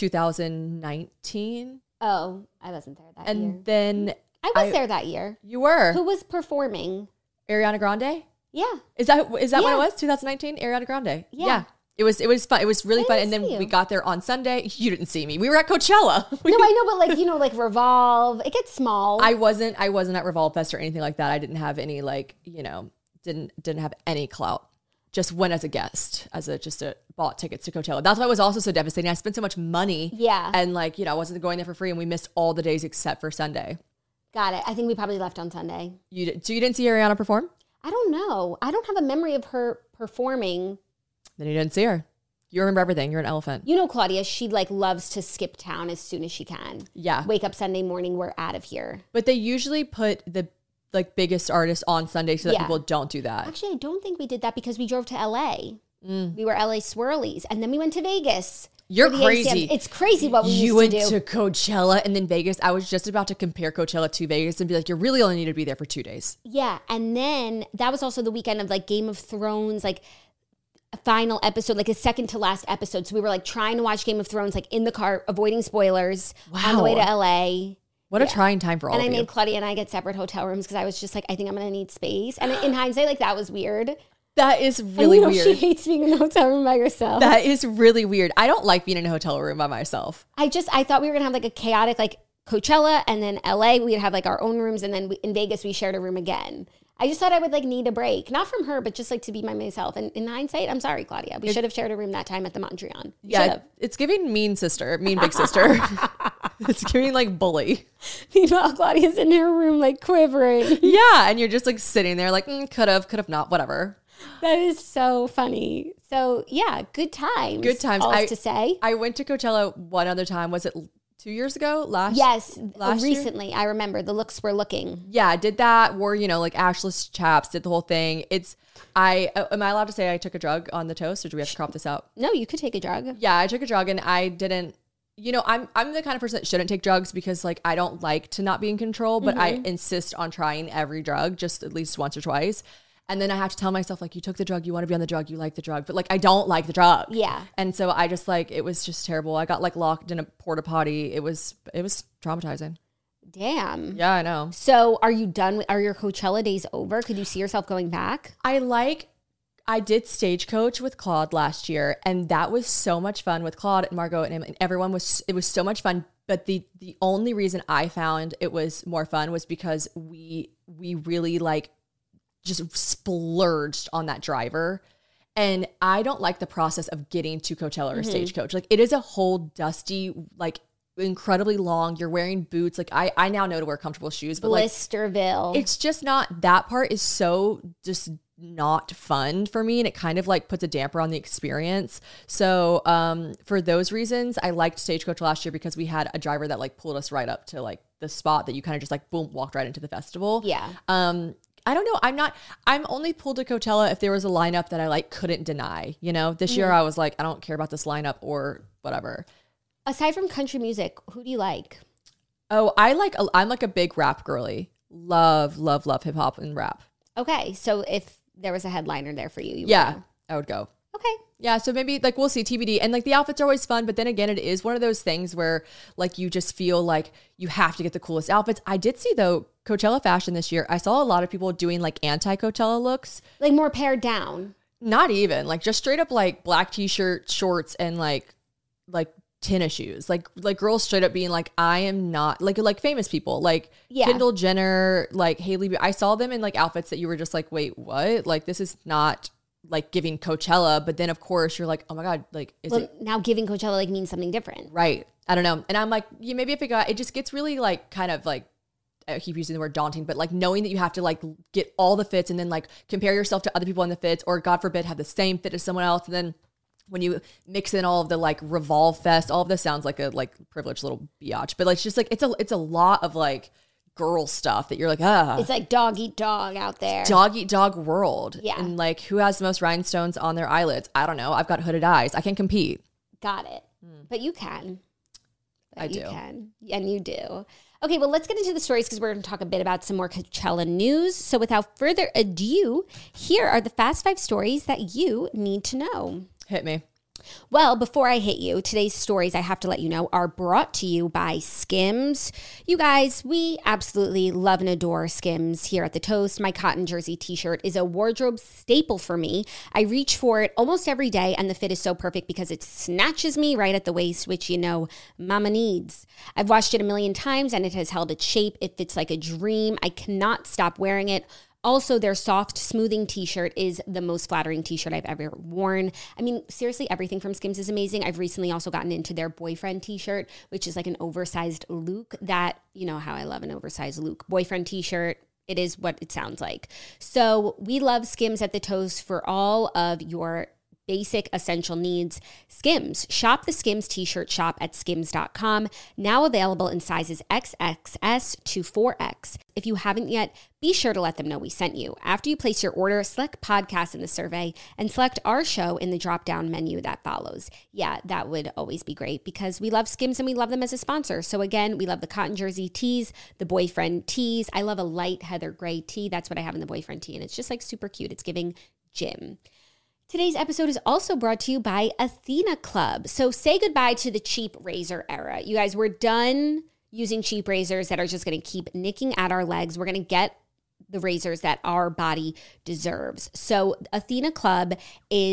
Speaker 2: 2019.
Speaker 1: Oh, I wasn't there that year.
Speaker 2: And then
Speaker 1: I was there that year.
Speaker 2: You were?
Speaker 1: Who was performing?
Speaker 2: Ariana Grande?
Speaker 1: Yeah.
Speaker 2: Is that what it was? 2019? Ariana Grande?
Speaker 1: Yeah.
Speaker 2: It was fun. It was really fun. And then we got there on Sunday. You didn't see me. We were at Coachella.
Speaker 1: No, I know, but like, you know, like Revolve, it gets small.
Speaker 2: I wasn't at Revolve Fest or anything like that. I didn't have any like, you know, didn't have any clout. Just went as a guest, bought tickets to Coachella. That's why it was also so devastating. I spent so much money.
Speaker 1: Yeah.
Speaker 2: And like, you know, I wasn't going there for free, and we missed all the days except for Sunday.
Speaker 1: Got it. I think we probably left on Sunday.
Speaker 2: So you didn't see Ariana perform?
Speaker 1: I don't know. I don't have a memory of her performing.
Speaker 2: Then you didn't see her. You remember everything. You're an elephant.
Speaker 1: You know, Claudia, she like loves to skip town as soon as she can.
Speaker 2: Yeah.
Speaker 1: Wake up Sunday morning, we're out of here.
Speaker 2: But they usually put the like biggest artists on Sunday so that people don't do that.
Speaker 1: Actually, I don't think we did that because we drove to LA. We were LA swirlies, and then we went to Vegas.
Speaker 2: You're crazy.
Speaker 1: It's crazy what we used to do.
Speaker 2: You went to Coachella and then Vegas. I was just about to compare Coachella to Vegas and be like, you really only need to be there for 2 days.
Speaker 1: Yeah. And then that was also the weekend of like Game of Thrones, like a final episode, like a second to last episode. So we were like trying to watch Game of Thrones, like in the car, avoiding spoilers on the way to LA.
Speaker 2: What a trying time for all of you.
Speaker 1: And I made Claudia and I get separate hotel rooms because I was just like, I think I'm going to need space. And in hindsight, like that was weird.
Speaker 2: That is really weird.
Speaker 1: She hates being in a hotel room by herself.
Speaker 2: That is really weird. I don't like being in a hotel room by myself.
Speaker 1: I thought we were going to have like a chaotic, like Coachella, and then LA, we'd have like our own rooms. And then in Vegas, we shared a room again. I just thought I would like need a break, not from her, but just like to be by myself. And in hindsight, I'm sorry, Claudia. We should have shared a room that time at the Mondrian.
Speaker 2: It's giving mean big sister. It's giving like bully.
Speaker 1: Meanwhile, Claudia's in her room like quivering.
Speaker 2: Yeah, and you're just like sitting there like could have not, whatever.
Speaker 1: That is so funny. So yeah, good times.
Speaker 2: Good times.
Speaker 1: To say.
Speaker 2: I went to Coachella one other time. Was it 2 years ago? Last
Speaker 1: recently. Year? I remember the looks were looking.
Speaker 2: Yeah, I did that. Wore, like ashless chaps, did the whole thing. Am I allowed to say I took a drug on the toast, or do we have to crop this out?
Speaker 1: No, you could take a drug.
Speaker 2: Yeah, I took a drug, and I didn't, I'm the kind of person that shouldn't take drugs because like I don't like to not be in control, but I insist on trying every drug just at least once or twice. And then I have to tell myself, like, you took the drug, you want to be on the drug, you like the drug. But, like, I don't like the drug.
Speaker 1: Yeah.
Speaker 2: And so I just, like, it was just terrible. I got, like, locked in a porta potty. It was traumatizing.
Speaker 1: Damn.
Speaker 2: Yeah, I know.
Speaker 1: So are you done? Are your Coachella days over? Could you see yourself going back?
Speaker 2: I did Stagecoach with Claude last year. And that was so much fun with Claude and Margot and everyone. It was so much fun. But the only reason I found it was more fun was because we really, like, just splurged on that driver. And I don't like the process of getting to Coachella or Stagecoach. Like, it is a whole dusty, like, incredibly long. You're wearing boots. Like, I now know to wear comfortable shoes, but
Speaker 1: Blisterville.
Speaker 2: Like, it's just not, that part is so just not fun for me. And it kind of like puts a damper on the experience. So for those reasons, I liked Stagecoach last year because we had a driver that like pulled us right up to like the spot that you kind of just like, boom, walked right into the festival.
Speaker 1: Yeah.
Speaker 2: I don't know. I'm only pulled to Coachella if there was a lineup that I like couldn't deny, This year I was like, I don't care about this lineup or whatever.
Speaker 1: Aside from country music, who do you like?
Speaker 2: Oh, I'm like a big rap girly. Love hip hop and rap.
Speaker 1: Okay. So if there was a headliner there for you,
Speaker 2: I would go.
Speaker 1: Okay.
Speaker 2: Yeah, so maybe like we'll see TBD. And like the outfits are always fun, but then again, it is one of those things where like you just feel like you have to get the coolest outfits. I did see though Coachella fashion this year. I saw a lot of people doing like anti-Coachella looks.
Speaker 1: Like more pared down.
Speaker 2: Not even like just straight up like black t-shirt, shorts, and like tennis shoes. Like girls straight up being like, I am not like famous people like Kendall Jenner, like Hailey. I saw them in like outfits that you were just like, wait, what? Like this is not like giving Coachella, but then of course you're like, oh my God, like
Speaker 1: now giving Coachella like means something different.
Speaker 2: Right. I don't know. And I'm like, maybe if it just gets really like kind of like, I keep using the word daunting, but like knowing that you have to like get all the fits and then like compare yourself to other people in the fits, or God forbid have the same fit as someone else. And then when you mix in all of the like Revolve Fest, all of this sounds like a like privileged little biatch, but like, it's just like, it's a lot of like girl stuff that you're like,
Speaker 1: it's like dog eat dog out there.
Speaker 2: Dog eat dog world.
Speaker 1: Yeah.
Speaker 2: And like, who has the most rhinestones on their eyelids? I don't know. I've got hooded eyes. I can compete.
Speaker 1: Got it. But you can.
Speaker 2: I do.
Speaker 1: You can. And you do. Okay, well, let's get into the stories because we're going to talk a bit about some more Coachella news. So without further ado, here are the Fast 5 stories that you need to know.
Speaker 2: Hit me.
Speaker 1: Well, before I hit you, today's stories, I have to let you know, are brought to you by Skims. You guys, we absolutely love and adore Skims here at The Toast. My cotton jersey t-shirt is a wardrobe staple for me. I reach for it almost every day, and the fit is so perfect because it snatches me right at the waist, which, mama needs. I've washed it a million times, and it has held its shape. It fits like a dream. I cannot stop wearing it. Also, their soft smoothing t-shirt is the most flattering t-shirt I've ever worn. I mean, seriously, everything from Skims is amazing. I've recently also gotten into their boyfriend t-shirt, which is like an oversized Luke that, you know how I love an oversized Luke. Boyfriend t-shirt, it is what it sounds like. So we love Skims at The Toast for all of your basic essential needs. Skims. Shop the Skims t-shirt shop at skims.com. Now available in sizes XXS to 4X. If you haven't yet, be sure to let them know we sent you. After you place your order, select podcast in the survey and select our show in the drop-down menu that follows. Yeah, that would always be great because we love Skims and we love them as a sponsor. So again, we love the cotton jersey tees, the boyfriend tees. I love a light heather gray tee. That's what I have in the boyfriend tee. And it's just like super cute. It's giving gym. Today's episode is also brought to you by Athena Club. So say goodbye to the cheap razor era. You guys, we're done using cheap razors that are just going to keep nicking at our legs. We're going to get the razors that our body deserves. So Athena Club is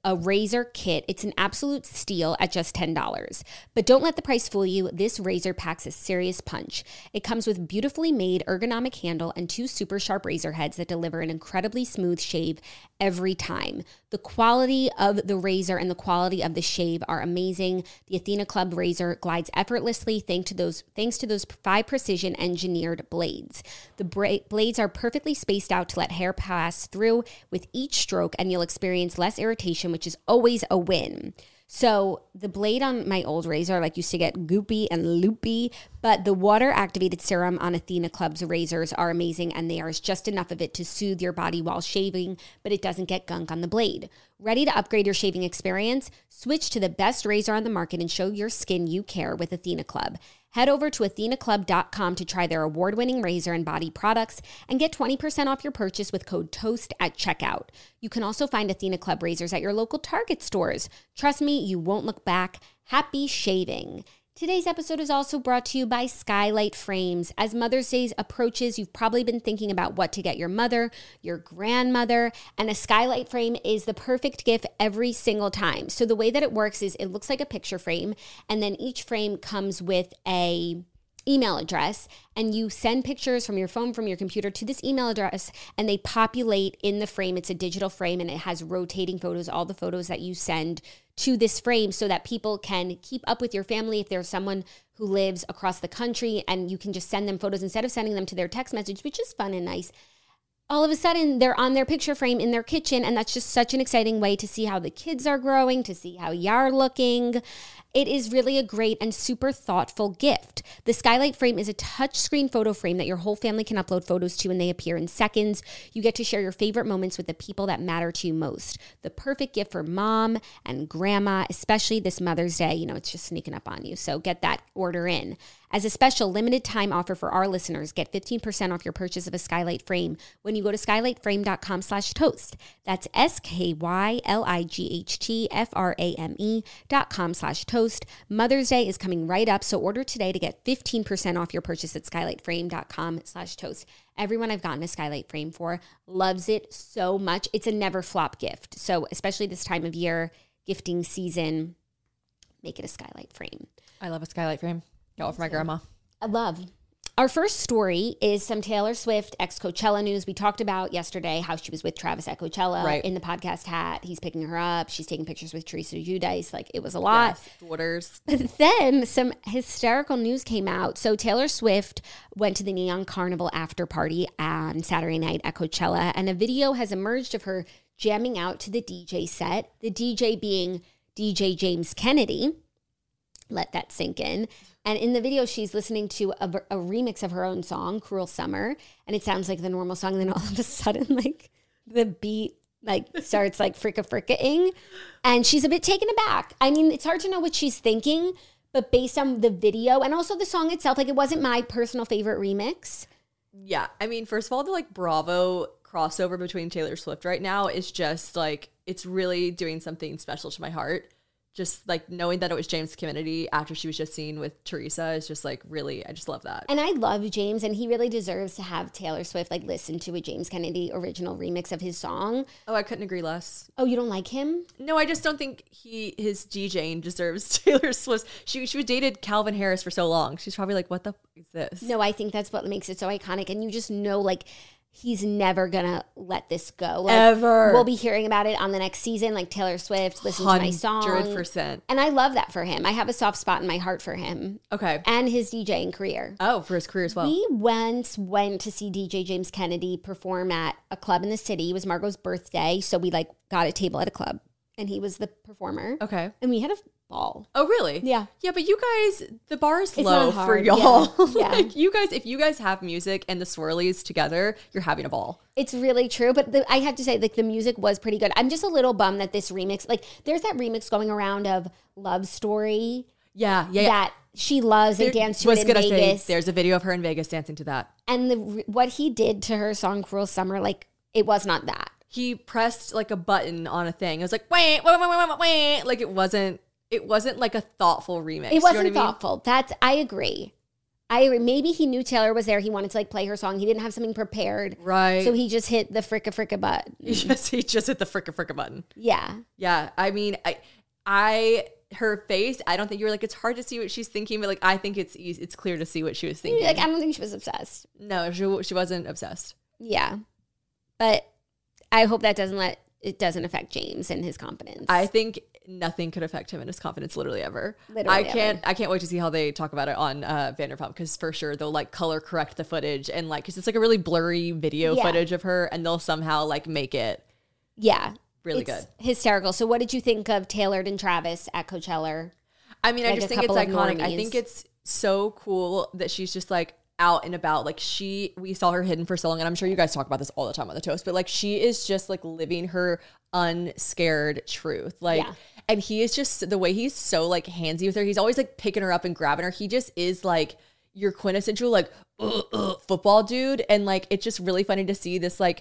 Speaker 1: a razor kit. It's an absolute steal at just $10. But don't let the price fool you. This razor packs a serious punch. It comes with beautifully made ergonomic handle and 2 super sharp razor heads that deliver an incredibly smooth shave every time. The quality of the razor and the quality of the shave are amazing. The Athena Club razor glides effortlessly thanks to those 5 precision engineered blades. The blades are perfectly spaced out to let hair pass through with each stroke, and you'll experience less irritation, which is always a win. So the blade on my old razor used to get goopy and loopy, but the water activated serum on Athena Club's razors are amazing, and there is just enough of it to soothe your body while shaving, but it doesn't get gunk on the blade. Ready to upgrade your shaving experience? Switch to the best razor on the market and show your skin you care with Athena Club. Head over to athenaclub.com to try their award-winning razor and body products and get 20% off your purchase with code TOAST at checkout. You can also find Athena Club razors at your local Target stores. Trust me, you won't look back. Happy shaving. Today's episode is also brought to you by Skylight Frames. As Mother's Day approaches, you've probably been thinking about what to get your mother, your grandmother, and a Skylight frame is the perfect gift every single time. So the way that it works is it looks like a picture frame, and then each frame comes with a email address, and you send pictures from your phone, from your computer to this email address, and they populate in the frame. It's a digital frame, and it has rotating photos, all the photos that you send to this frame, so that people can keep up with your family. If there's someone who lives across the country, and you can just send them photos instead of sending them to their text message, which is fun and nice. All of a sudden, they're on their picture frame in their kitchen, and that's just such an exciting way to see how the kids are growing, to see how you're looking. It is really a great and super thoughtful gift. The Skylight frame is a touchscreen photo frame that your whole family can upload photos to, and they appear in seconds. You get to share your favorite moments with the people that matter to you most. The perfect gift for mom and grandma, especially this Mother's Day. You know, it's just sneaking up on you. So get that order in. As a special limited time offer for our listeners, get 15% off your purchase of a Skylight frame when you go to skylightframe.com/toast. That's SKYLIGHTFRAME.com/toast. Mother's Day is coming right up, so order today to get 15% off your purchase at skylightframe.com/toast. Everyone I've gotten a Skylight frame for loves it so much. It's a never flop gift. So especially this time of year, gifting season, make it a Skylight frame.
Speaker 2: I love a Skylight frame. Got it for my grandma.
Speaker 1: I love. Our first story is some Taylor Swift ex-Coachella news. We talked about yesterday how she was with Travis at Coachella in the podcast hat. He's picking her up. She's taking pictures with Teresa Giudice. It was a lot.
Speaker 2: Yes, daughters.
Speaker 1: But then some hysterical news came out. So Taylor Swift went to the Neon Carnival after party on Saturday night at Coachella, and a video has emerged of her jamming out to the DJ set, the DJ being DJ James Kennedy. Let that sink in. And in the video, she's listening to a remix of her own song, Cruel Summer. And it sounds like the normal song. And then all of a sudden, the beat, starts fricka-fricka-ing. And she's a bit taken aback. I mean, it's hard to know what she's thinking. But based on the video and also the song itself, it wasn't my personal favorite remix.
Speaker 2: Yeah. I mean, first of all, the Bravo crossover between Taylor Swift right now is just it's really doing something special to my heart. Just knowing that it was James Kennedy after she was just seen with Teresa is just really, I just love that.
Speaker 1: And I love James, and he really deserves to have Taylor Swift listen to a James Kennedy original remix of his song.
Speaker 2: Oh, I couldn't agree less.
Speaker 1: Oh, you don't like him?
Speaker 2: No, I just don't think his DJing deserves Taylor Swift. She dated Calvin Harris for so long. She's probably what the f is this?
Speaker 1: No, I think that's what makes it so iconic, and you just know he's never gonna let this go.
Speaker 2: Ever.
Speaker 1: We'll be hearing about it on the next season. Taylor Swift, listen to my song.
Speaker 2: 100%.
Speaker 1: And I love that for him. I have a soft spot in my heart for him.
Speaker 2: Okay.
Speaker 1: And his DJing career.
Speaker 2: Oh, for his career as well.
Speaker 1: We once went to see DJ James Kennedy perform at a club in the city. It was Margot's birthday. So we got a table at a club, and he was the performer.
Speaker 2: Okay.
Speaker 1: And we had a ball.
Speaker 2: Oh, really?
Speaker 1: Yeah.
Speaker 2: Yeah, but you guys, the bar is
Speaker 1: It's
Speaker 2: low
Speaker 1: not hard.
Speaker 2: for y'all.
Speaker 1: Yeah.
Speaker 2: If you guys have music and the swirlies together, you're having a ball.
Speaker 1: It's really true, but I have to say, the music was pretty good. I'm just a little bummed that this remix, there's that remix going around of Love Story.
Speaker 2: Yeah.
Speaker 1: That she loves and danced to it in Vegas.
Speaker 2: There's a video of her in Vegas dancing to that.
Speaker 1: And what he did to her song Cruel Summer, it was not that.
Speaker 2: He pressed a button on a thing. It was wait, it wasn't a thoughtful remix.
Speaker 1: It wasn't thoughtful. I agree. Maybe he knew Taylor was there. He wanted to like play her song. He didn't have something prepared.
Speaker 2: Right.
Speaker 1: So he just hit the fricka button.
Speaker 2: He just hit the fricka button.
Speaker 1: Yeah.
Speaker 2: Yeah. I mean, her face, I don't think you were like, it's hard to see what she's thinking, but like, I think it's clear to see what she was thinking.
Speaker 1: Like, I don't think she was obsessed.
Speaker 2: No, she wasn't obsessed.
Speaker 1: Yeah. But I hope that it doesn't affect James and his confidence.
Speaker 2: I think nothing could affect him and his confidence literally ever. I can't wait to see how they talk about it on Vanderpump, because for sure they'll like color correct the footage and like, because it's like a really blurry video footage of her, and they'll somehow like make it really good. Hysterical.
Speaker 1: So what did you think of Taylor and Travis at Coachella?
Speaker 2: I mean, I just think it's iconic. I think it's so cool that she's just like out and about. Like we saw her hidden for so long, and I'm sure you guys talk about this all the time on the Toast, but like she is just like living her unscared truth. Like, and he is just, the way he's so like handsy with her, he's always like picking her up and grabbing her. He just is like your quintessential like football dude. And like, it's just really funny to see this like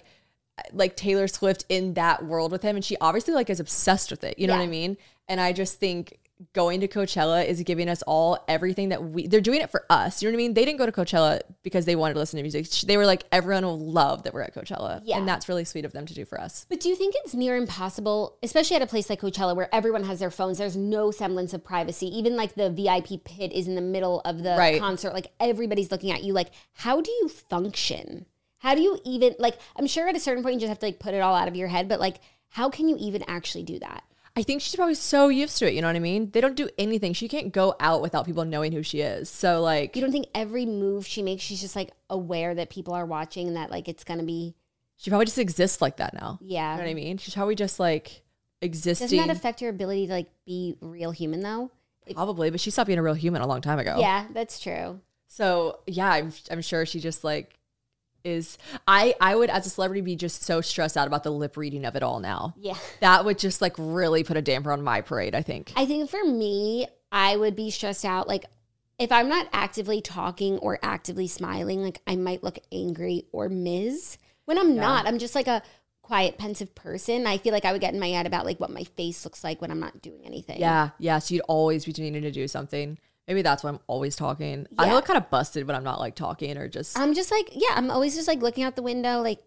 Speaker 2: Taylor Swift in that world with him. And she obviously like is obsessed with it. You know what I mean? And I just think going to Coachella is giving us all everything that they're doing it for us. You know what I mean? They didn't go to Coachella because they wanted to listen to music. They were like, everyone will love that we're at Coachella. Yeah. And that's really sweet of them to do for us.
Speaker 1: But do you think it's near impossible, especially at a place like Coachella where everyone has their phones, there's no semblance of privacy. Even like the VIP pit is in the middle of the concert. Like everybody's looking at you. Like, how do you function? How do you even, like, I'm sure at a certain point you just have to like put it all out of your head, but like, how can you even actually do that?
Speaker 2: I think she's probably so used to it, you know what I mean? They don't do anything. She can't go out without people knowing who she is. So like,
Speaker 1: you don't think every move she makes, she's just like aware that people are watching and that like it's gonna be.
Speaker 2: She probably just exists like that now.
Speaker 1: Yeah.
Speaker 2: You know what I mean? She's probably just like existing.
Speaker 1: Doesn't that affect her ability to like be real human though?
Speaker 2: Probably, but she stopped being a real human a long time ago.
Speaker 1: Yeah, that's true.
Speaker 2: So yeah, I'm sure she just like is. I would, as a celebrity, be just so stressed out about the lip reading of it all now.
Speaker 1: Yeah.
Speaker 2: That would just like really put a damper on my parade, I think.
Speaker 1: I think for me, I would be stressed out. Like if I'm not actively talking or actively smiling, like I might look angry or Ms. When I'm not, I'm just like a quiet, pensive person. I feel like I would get in my head about like what my face looks like when I'm not doing anything.
Speaker 2: Yeah. Yeah. So you'd always be needing to do something. Maybe that's why I'm always talking. Yeah. I look kind of busted when I'm not like talking or just.
Speaker 1: I'm just like, I'm always just like looking out the window, like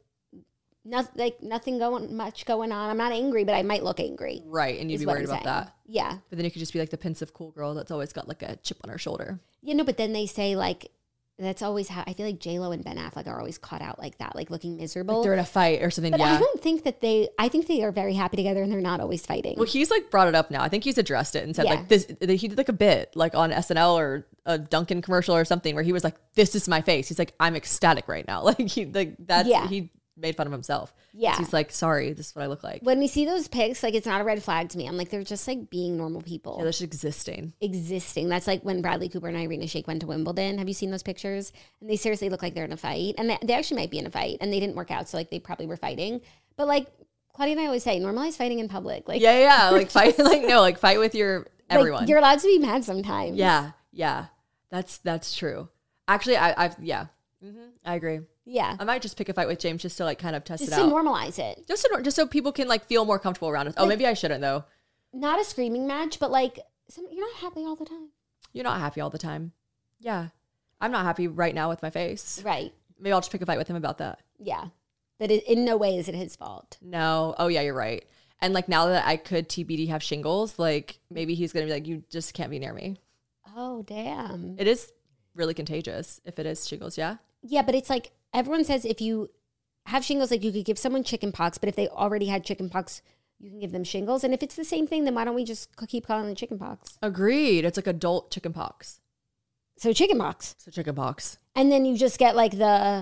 Speaker 1: nothing much going on. I'm not angry, but I might look angry.
Speaker 2: Right. And you'd be worried about that.
Speaker 1: Yeah.
Speaker 2: But then you could just be like the pensive cool girl that's always got like a chip on her shoulder.
Speaker 1: Yeah, no, but then they say like, that's always how I feel like J-Lo and Ben Affleck are always caught out like that, like looking miserable.
Speaker 2: Like they're in a fight or something.
Speaker 1: But I don't think that I think they are very happy together and they're not always fighting.
Speaker 2: Well, he's like brought it up now. I think he's addressed it and said like this, he did like a bit like on SNL or a Dunkin' commercial or something where he was like, this is my face. He's like, I'm ecstatic right now. Like he made fun of himself.
Speaker 1: Yeah.
Speaker 2: He's like, sorry, this is what I look like.
Speaker 1: When we see those pics, like it's not a red flag to me. I'm like, they're just like being normal people.
Speaker 2: Yeah, they're just existing.
Speaker 1: That's like when Bradley Cooper and Irina Shayk went to Wimbledon. Have you seen those pictures? And they seriously look like they're in a fight. And they actually might be in a fight. And they didn't work out. So like they probably were fighting. But like Claudia and I always say, normalize fighting in public. Like
Speaker 2: like fight, like fight with everyone.
Speaker 1: Like, you're allowed to be mad sometimes.
Speaker 2: Yeah. Yeah. That's true. Actually, I agree.
Speaker 1: Yeah.
Speaker 2: I might just pick a fight with James just to like kind of test it out.
Speaker 1: Just to normalize it.
Speaker 2: Just so people can like feel more comfortable around us. Oh, maybe I shouldn't though.
Speaker 1: Not a screaming match, but like you're not happy all the time.
Speaker 2: You're not happy all the time. Yeah. I'm not happy right now with my face.
Speaker 1: Right.
Speaker 2: Maybe I'll just pick a fight with him about that.
Speaker 1: Yeah. But in no way is it his fault.
Speaker 2: No. Oh yeah, you're right. And like now that I could TBD have shingles, like maybe he's going to be like, you just can't be near me.
Speaker 1: Oh, damn.
Speaker 2: It is really contagious if it is shingles. Yeah.
Speaker 1: Yeah. But it's like, everyone says if you have shingles, like you could give someone chicken pox, but if they already had chicken pox, you can give them shingles. And if it's the same thing, then why don't we just keep calling it chicken pox?
Speaker 2: Agreed. It's like adult chicken pox.
Speaker 1: So chicken pox. And then you just get like the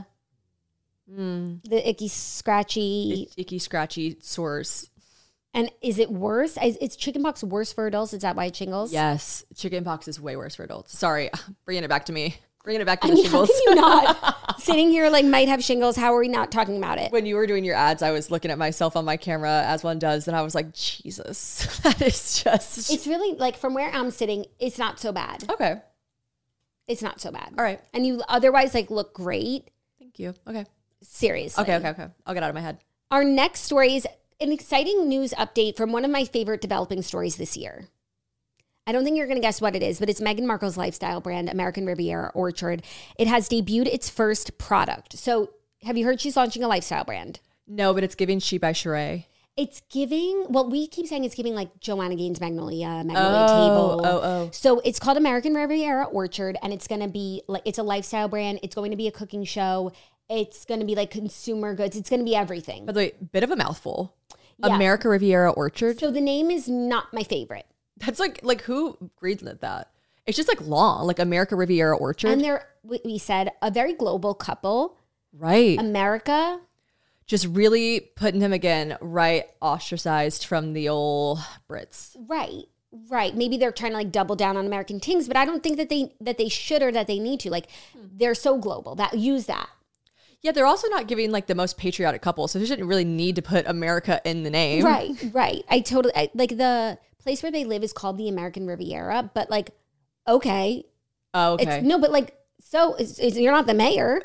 Speaker 1: icky, scratchy
Speaker 2: sores.
Speaker 1: And is it worse? Is chicken pox worse for adults? Is that why it's shingles?
Speaker 2: Yes. Chicken pox is way worse for adults. Sorry. Bringing it back to me. Bringing it back to the shingles.
Speaker 1: How can you not? Sitting here like might have shingles. How are we not talking about it?
Speaker 2: When you were doing your ads, I was looking at myself on my camera as one does. And I was like, Jesus, that is just.
Speaker 1: It's really like from where I'm sitting, it's not so bad.
Speaker 2: Okay.
Speaker 1: It's not so bad.
Speaker 2: All right.
Speaker 1: And you otherwise like look great.
Speaker 2: Thank you. Okay.
Speaker 1: Seriously.
Speaker 2: Okay. I'll get out of my head.
Speaker 1: Our next story is an exciting news update from one of my favorite developing stories this year. I don't think you're going to guess what it is, but it's Meghan Markle's lifestyle brand, American Riviera Orchard. It has debuted its first product. So have you heard she's launching a lifestyle brand?
Speaker 2: No, but it's giving She by Sheree.
Speaker 1: It's giving, well, we keep saying it's giving like Joanna Gaines Magnolia Table. So it's called American Riviera Orchard, and it's going to be like, it's a lifestyle brand. It's going to be a cooking show. It's going to be like consumer goods. It's going to be everything.
Speaker 2: By the way, bit of a mouthful.
Speaker 1: Yeah.
Speaker 2: America Riviera Orchard.
Speaker 1: So the name is not my favorite.
Speaker 2: That's like who greenlit that? It's just like long, like America Riviera Orchard.
Speaker 1: And they're, we said, a very global couple.
Speaker 2: Right.
Speaker 1: America.
Speaker 2: Just really putting him again, right, ostracized from the old Brits.
Speaker 1: Right. Maybe they're trying to like double down on American things, but I don't think that they should or that they need to. Like they're so global that use that.
Speaker 2: Yeah, they're also not giving like the most patriotic couple, so they shouldn't really need to put America in the name.
Speaker 1: Right. I like the place where they live is called the American Riviera, but like, okay.
Speaker 2: Oh, okay.
Speaker 1: But like, so you're not the mayor.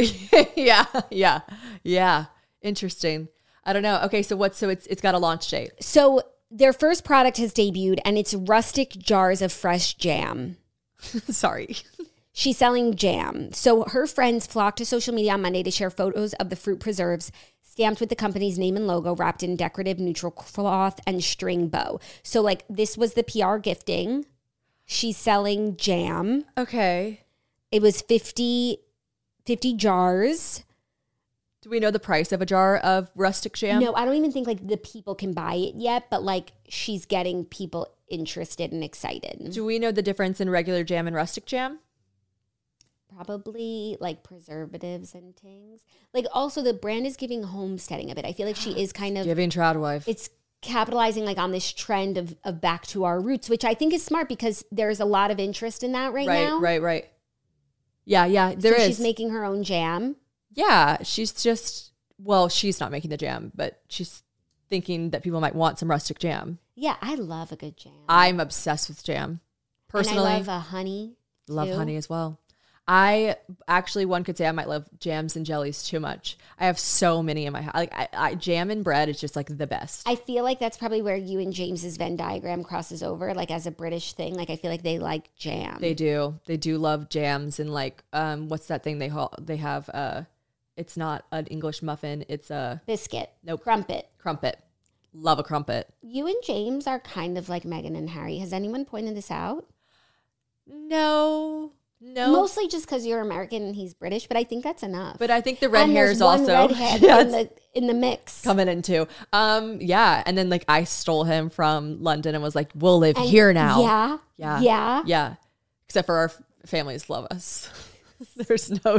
Speaker 2: Yeah. Interesting. I don't know. Okay, so it's got a launch date.
Speaker 1: So their first product has debuted, and it's rustic jars of fresh jam.
Speaker 2: Sorry.
Speaker 1: She's selling jam. So her friends flocked to social media on Monday to share photos of the fruit preserves stamped with the company's name and logo, wrapped in decorative neutral cloth and string bow. So like this was the PR gifting. She's selling jam.
Speaker 2: Okay.
Speaker 1: It was 50 jars.
Speaker 2: Do we know the price of a jar of rustic jam?
Speaker 1: No, I don't even think like the people can buy it yet, but like she's getting people interested and excited.
Speaker 2: Do we know the difference in regular jam and rustic jam?
Speaker 1: Probably like preservatives and things. Like also the brand is giving homesteading a bit. I feel like she is kind of
Speaker 2: giving Trout Wife.
Speaker 1: It's capitalizing like on this trend of back to our roots, which I think is smart because there's a lot of interest in that right now.
Speaker 2: Right. Yeah, there is.
Speaker 1: She's making her own jam.
Speaker 2: Yeah, she's not making the jam, but she's thinking that people might want some rustic jam.
Speaker 1: Yeah, I love a good jam.
Speaker 2: I'm obsessed with jam. Personally.
Speaker 1: And I love honey.
Speaker 2: Love
Speaker 1: too.
Speaker 2: honey as well. One could say I might love jams and jellies too much. I have so many in my house. Like I jam and bread is just like the best.
Speaker 1: I feel like that's probably where you and James's Venn diagram crosses over, like as a British thing. Like I feel like they like jam.
Speaker 2: They do love jams and like what's that thing they have? It's not an English muffin. It's a
Speaker 1: biscuit.
Speaker 2: Nope.
Speaker 1: Crumpet.
Speaker 2: Love a crumpet.
Speaker 1: You and James are kind of like Meghan and Harry. Has anyone pointed this out?
Speaker 2: No.
Speaker 1: Mostly just because you're American and he's British, but I think that's enough.
Speaker 2: But I think the red hair is also
Speaker 1: redhead in the mix
Speaker 2: coming in too. Yeah, and then like I stole him from London and was like, "We'll live here now." Yeah. Except for our families love us. There's no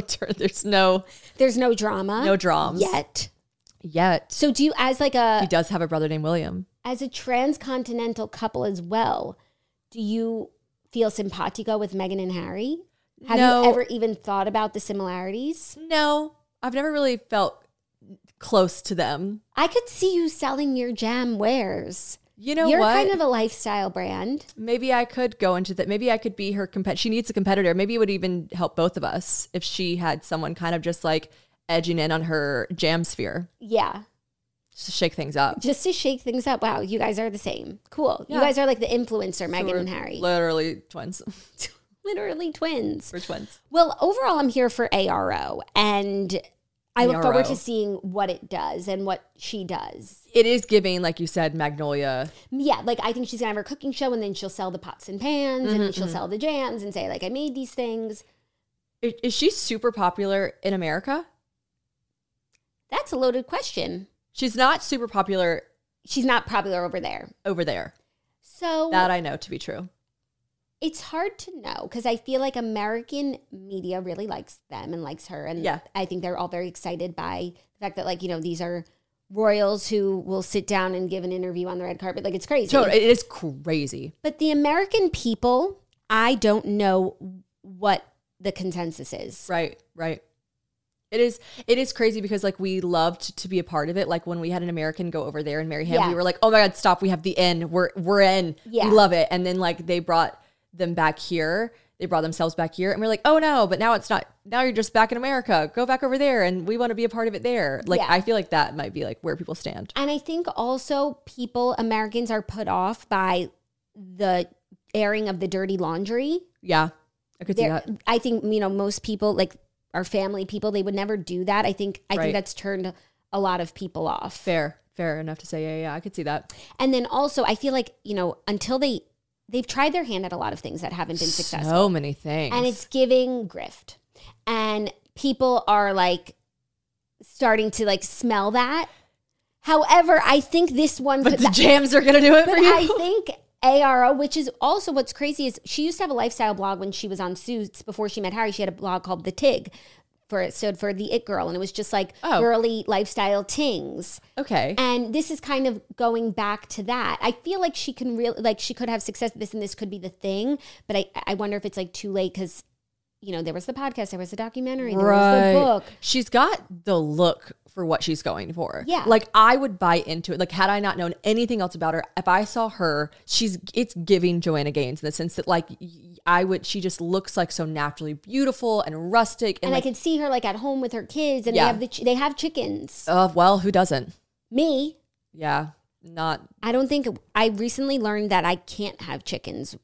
Speaker 1: drama.
Speaker 2: No dramas yet.
Speaker 1: So do you, as like
Speaker 2: he does have a brother named William,
Speaker 1: as a transcontinental couple as well, do you feel simpatico with Meghan and Harry? Have you ever even thought about the similarities?
Speaker 2: No, I've never really felt close to them.
Speaker 1: I could see you selling your jam wares.
Speaker 2: You know
Speaker 1: You're
Speaker 2: what?
Speaker 1: kind of a lifestyle brand.
Speaker 2: Maybe I could go into that. Maybe I could be her competitor. She needs a competitor. Maybe it would even help both of us if she had someone kind of just like edging in on her jam sphere.
Speaker 1: Yeah.
Speaker 2: Just to shake things up.
Speaker 1: Wow, you guys are the same. Cool. Yeah. You guys are like the influencer, Meghan and Harry.
Speaker 2: Literally twins.
Speaker 1: Literally twins.
Speaker 2: We're twins.
Speaker 1: Well, overall, I'm here for ARO. And I look forward to seeing what it does and what she does.
Speaker 2: It is giving, like you said, Magnolia.
Speaker 1: Yeah, like I think she's going to have her cooking show and then she'll sell the pots and pans and then she'll sell the jams and say, like, I made these things.
Speaker 2: Is she super popular in America?
Speaker 1: That's a loaded question.
Speaker 2: She's not super popular.
Speaker 1: She's not popular over there. So
Speaker 2: that I know to be true.
Speaker 1: It's hard to know because I feel like American media really likes them and likes her. And I think they're all very excited by the fact that, like, you know, these are royals who will sit down and give an interview on the red carpet. Like, it's crazy.
Speaker 2: Totally. It is crazy.
Speaker 1: But the American people, I don't know what the consensus is.
Speaker 2: Right. It is crazy because like we loved to be a part of it. Like when we had an American go over there and marry him, we were like, oh my God, stop. We have the in. We're in. Yeah. We love it. And then like they brought them back here. They brought themselves back here and we're like, oh no, but now it's not. Now you're just back in America. Go back over there and we want to be a part of it there. Like I feel like that might be like where people stand.
Speaker 1: And I think also Americans are put off by the airing of the dirty laundry.
Speaker 2: Yeah, I could see that.
Speaker 1: I think, most people, like our family people, they would never do that. I think that's turned a lot of people off.
Speaker 2: Fair enough to say. Yeah, I could see that.
Speaker 1: And then also, I feel like, until they've tried their hand at a lot of things that haven't been successful.
Speaker 2: So many things.
Speaker 1: And it's giving grift. And people are like starting to like smell that. However, I think this one...
Speaker 2: But the jams are going to do it for you?
Speaker 1: I think ARO, which is also what's crazy, is she used to have a lifestyle blog when she was on Suits. Before she met Harry, she had a blog called The Tig. It stood for the It Girl. And it was just like girly lifestyle tings.
Speaker 2: Okay.
Speaker 1: And this is kind of going back to that. I feel like she can really... Like, she could have success with this and this could be the thing. But I wonder if it's like too late because... there was the podcast, there was the documentary, there was the book.
Speaker 2: She's got the look for what she's going for.
Speaker 1: Yeah.
Speaker 2: Like, I would buy into it. Like, had I not known anything else about her, if I saw her, it's giving Joanna Gaines in the sense that, like, she just looks like so naturally beautiful and rustic.
Speaker 1: And
Speaker 2: like,
Speaker 1: I can see her, like, at home with her kids, and they have chickens.
Speaker 2: Well, who doesn't?
Speaker 1: Me.
Speaker 2: Yeah.
Speaker 1: I recently learned that I can't have chickens,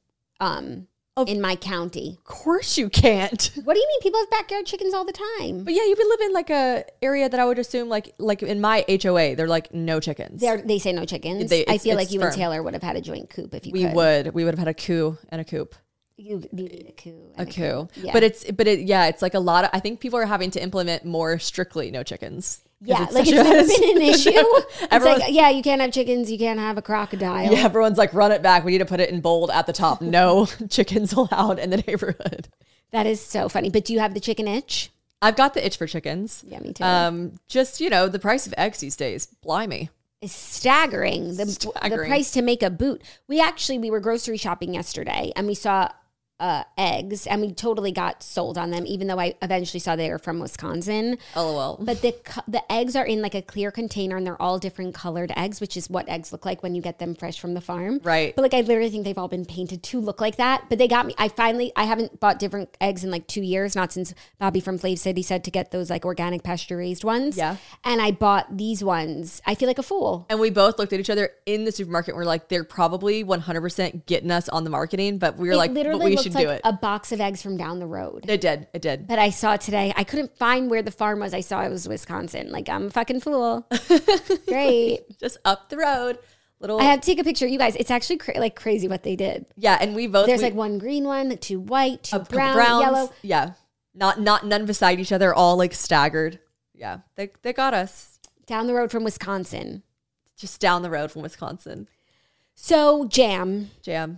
Speaker 1: in my county.
Speaker 2: Of course you can't.
Speaker 1: What do you mean? People have backyard chickens all the time.
Speaker 2: But yeah, you would live in like a area that I would assume like in my HOA, they're like no chickens.
Speaker 1: They say no chickens. I feel like you and Taylor would have had a joint coop if you could.
Speaker 2: We would have had a coo and a coop.
Speaker 1: You need a coup.
Speaker 2: A coup.
Speaker 1: Yeah.
Speaker 2: But it's like a lot of, I think people are having to implement more strictly no chickens.
Speaker 1: Yeah, like it's never been an issue. It's like, yeah, you can't have chickens, you can't have a crocodile.
Speaker 2: Yeah, everyone's like, run it back. We need to put it in bold at the top. No chickens allowed in the neighborhood.
Speaker 1: That is so funny. But do you have the chicken itch?
Speaker 2: I've got the itch for chickens.
Speaker 1: Yeah, me too.
Speaker 2: Just, the price of eggs these days, blimey.
Speaker 1: It's staggering. The price to make a boot. We were grocery shopping yesterday and we saw eggs and we totally got sold on them, even though I eventually saw they were from Wisconsin.
Speaker 2: LOL.
Speaker 1: But the eggs are in like a clear container and they're all different colored eggs, which is what eggs look like when you get them fresh from the farm.
Speaker 2: Right.
Speaker 1: But like I literally think they've all been painted to look like that. But they got me. I haven't bought different eggs in like 2 years, not since Bobby from Flav City said to get those like organic pasture raised ones.
Speaker 2: Yeah.
Speaker 1: And I bought these ones. I feel like a fool.
Speaker 2: And we both looked at each other in the supermarket and we're like, they're probably 100% getting us on the marketing, but we were like, but we should do it.
Speaker 1: A box of eggs from down the road.
Speaker 2: It did.
Speaker 1: But I saw it today. I couldn't find where the farm was. I saw it was Wisconsin. Like, I'm a fucking fool. Great.
Speaker 2: Just up the road.
Speaker 1: I have to take a picture. You guys, it's actually crazy what they did.
Speaker 2: Yeah, and
Speaker 1: There's like one green one, two white, two brown, yellow.
Speaker 2: Yeah. Not none beside each other, all like staggered. Yeah. They got us.
Speaker 1: Down the road from Wisconsin.
Speaker 2: Just down the road from Wisconsin.
Speaker 1: So, jam.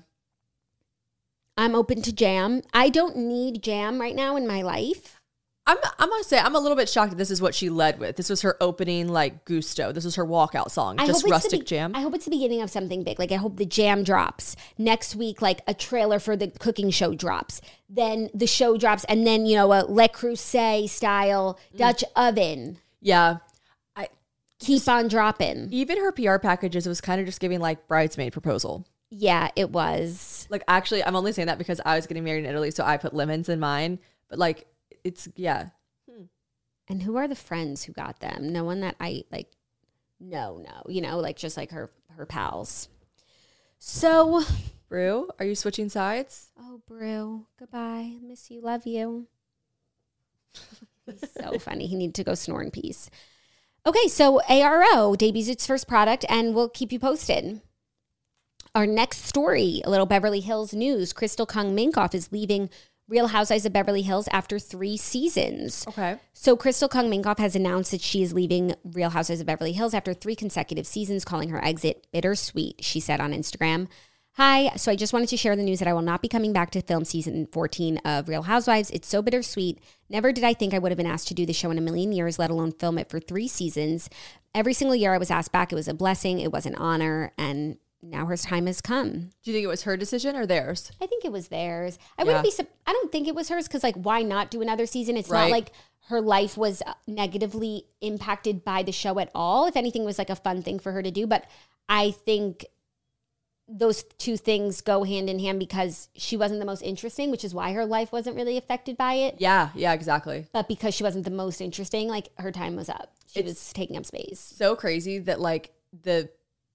Speaker 1: I'm open to jam. I don't need jam right now in my life.
Speaker 2: I'm gonna say I'm a little bit shocked that this is what she led with. This was her opening like gusto. This was her walkout song. Just rustic jam.
Speaker 1: I hope it's the beginning of something big. Like I hope the jam drops next week. Like a trailer for the cooking show drops. Then the show drops, and then a Le Creuset style Dutch oven.
Speaker 2: Yeah.
Speaker 1: Keep on dropping.
Speaker 2: Even her PR packages was kind of just giving like bridesmaid proposal.
Speaker 1: Yeah, it was.
Speaker 2: Like, actually, I'm only saying that because I was getting married in Italy, so I put lemons in mine. But, like, it's, yeah.
Speaker 1: And who are the friends who got them? No one that I, like, no. Like, just, like, her pals. So.
Speaker 2: Brew, are you switching sides?
Speaker 1: Oh, Brew. Goodbye. Miss you. Love you. He's so funny. He needed to go snore in peace. Okay, so ARO debuts its first product, and we'll keep you posted. Our next story, a little Beverly Hills news. Crystal Kung Minkoff is leaving Real Housewives of Beverly Hills after 3 seasons.
Speaker 2: Okay.
Speaker 1: So Crystal Kung Minkoff has announced that she is leaving Real Housewives of Beverly Hills after 3 consecutive seasons, calling her exit bittersweet, she said on Instagram. Hi, so I just wanted to share the news that I will not be coming back to film season 14 of Real Housewives. It's so bittersweet. Never did I think I would have been asked to do the show in a million years, let alone film it for 3 seasons. Every single year I was asked back. It was a blessing. It was an honor. And now her time has come.
Speaker 2: Do you think it was her decision or theirs?
Speaker 1: I think it was theirs. I don't think it was hers because, like, why not do another season? It's not like her life was negatively impacted by the show at all. If anything, it was like a fun thing for her to do. But I think those 2 things go hand in hand because she wasn't the most interesting, which is why her life wasn't really affected by it.
Speaker 2: Yeah, exactly.
Speaker 1: But because she wasn't the most interesting, like, her time was up. She was taking up space.
Speaker 2: So crazy that, like, the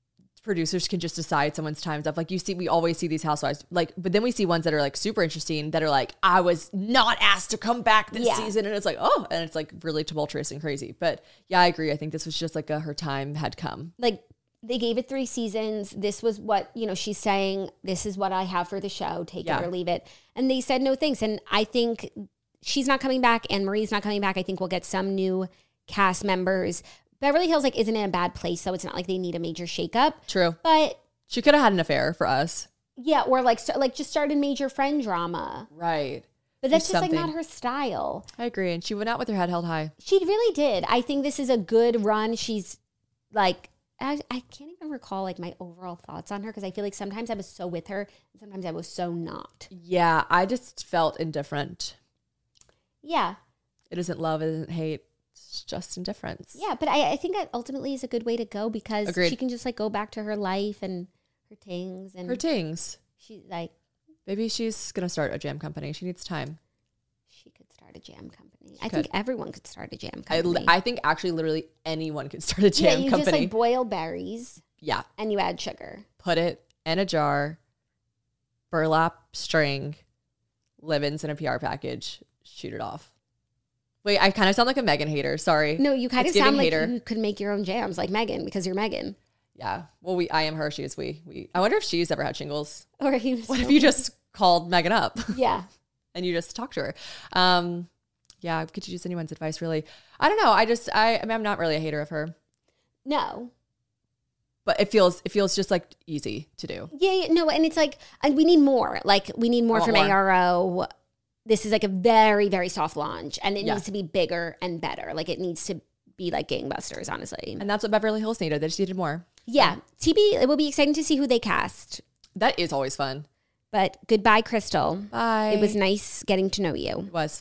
Speaker 2: producers can just decide someone's time's up. Like we always see these housewives, like, but then we see ones that are like super interesting that are like, I was not asked to come back this season. And it's like, oh, and it's like really tumultuous and crazy. But yeah, I agree. I think this was just like her time had come.
Speaker 1: Like they gave it 3 seasons. This was what, she's saying, this is what I have for the show. Take it or leave it. And they said no thanks. And I think she's not coming back and Marie's not coming back. I think we'll get some new cast members. Beverly Hills isn't in a bad place, so it's not like they need a major shakeup.
Speaker 2: True.
Speaker 1: But
Speaker 2: she could have had an affair for us.
Speaker 1: Yeah, or just started major friend drama.
Speaker 2: Right.
Speaker 1: But that's just not her style.
Speaker 2: I agree. And she went out with her head held high.
Speaker 1: She really did. I think this is a good run. She's like, I can't even recall my overall thoughts on her because I feel like sometimes I was so with her and sometimes I was so not.
Speaker 2: Yeah, I just felt indifferent.
Speaker 1: Yeah.
Speaker 2: It isn't love, it isn't hate. It's just indifference.
Speaker 1: Yeah, but I think that ultimately is a good way to go because
Speaker 2: Agreed.
Speaker 1: She can just go back to her life and her tings. And
Speaker 2: her tings.
Speaker 1: She's
Speaker 2: maybe she's going to start a jam company. She needs time.
Speaker 1: She could start a jam company. I think everyone could start a jam company.
Speaker 2: I think actually literally anyone could start a jam company.
Speaker 1: You just boil berries.
Speaker 2: Yeah.
Speaker 1: And you add sugar.
Speaker 2: Put it in a jar, burlap string, lemons in a PR package, shoot it off. Wait, I kind of sound like a Megan hater. Sorry.
Speaker 1: No, you kind of sound like you could make your own jams like Megan because you're Megan.
Speaker 2: Yeah. Well, I am her. She is we. I wonder if she's ever had shingles.
Speaker 1: Or
Speaker 2: what if you just called Megan up?
Speaker 1: Yeah.
Speaker 2: And you just talked to her. Yeah. Could you use anyone's advice, really? I don't know. I'm not really a hater of her.
Speaker 1: No.
Speaker 2: But it feels just easy to do.
Speaker 1: Yeah. No. And it's and we need more. We need more from ARO. This is a very, very soft launch and it needs to be bigger and better. It needs to be gangbusters, honestly.
Speaker 2: And that's what Beverly Hills needed. They just needed more.
Speaker 1: Yeah. TB, it will be exciting to see who they cast.
Speaker 2: That is always fun.
Speaker 1: But goodbye, Crystal.
Speaker 2: Bye.
Speaker 1: It was nice getting to know you.
Speaker 2: It was.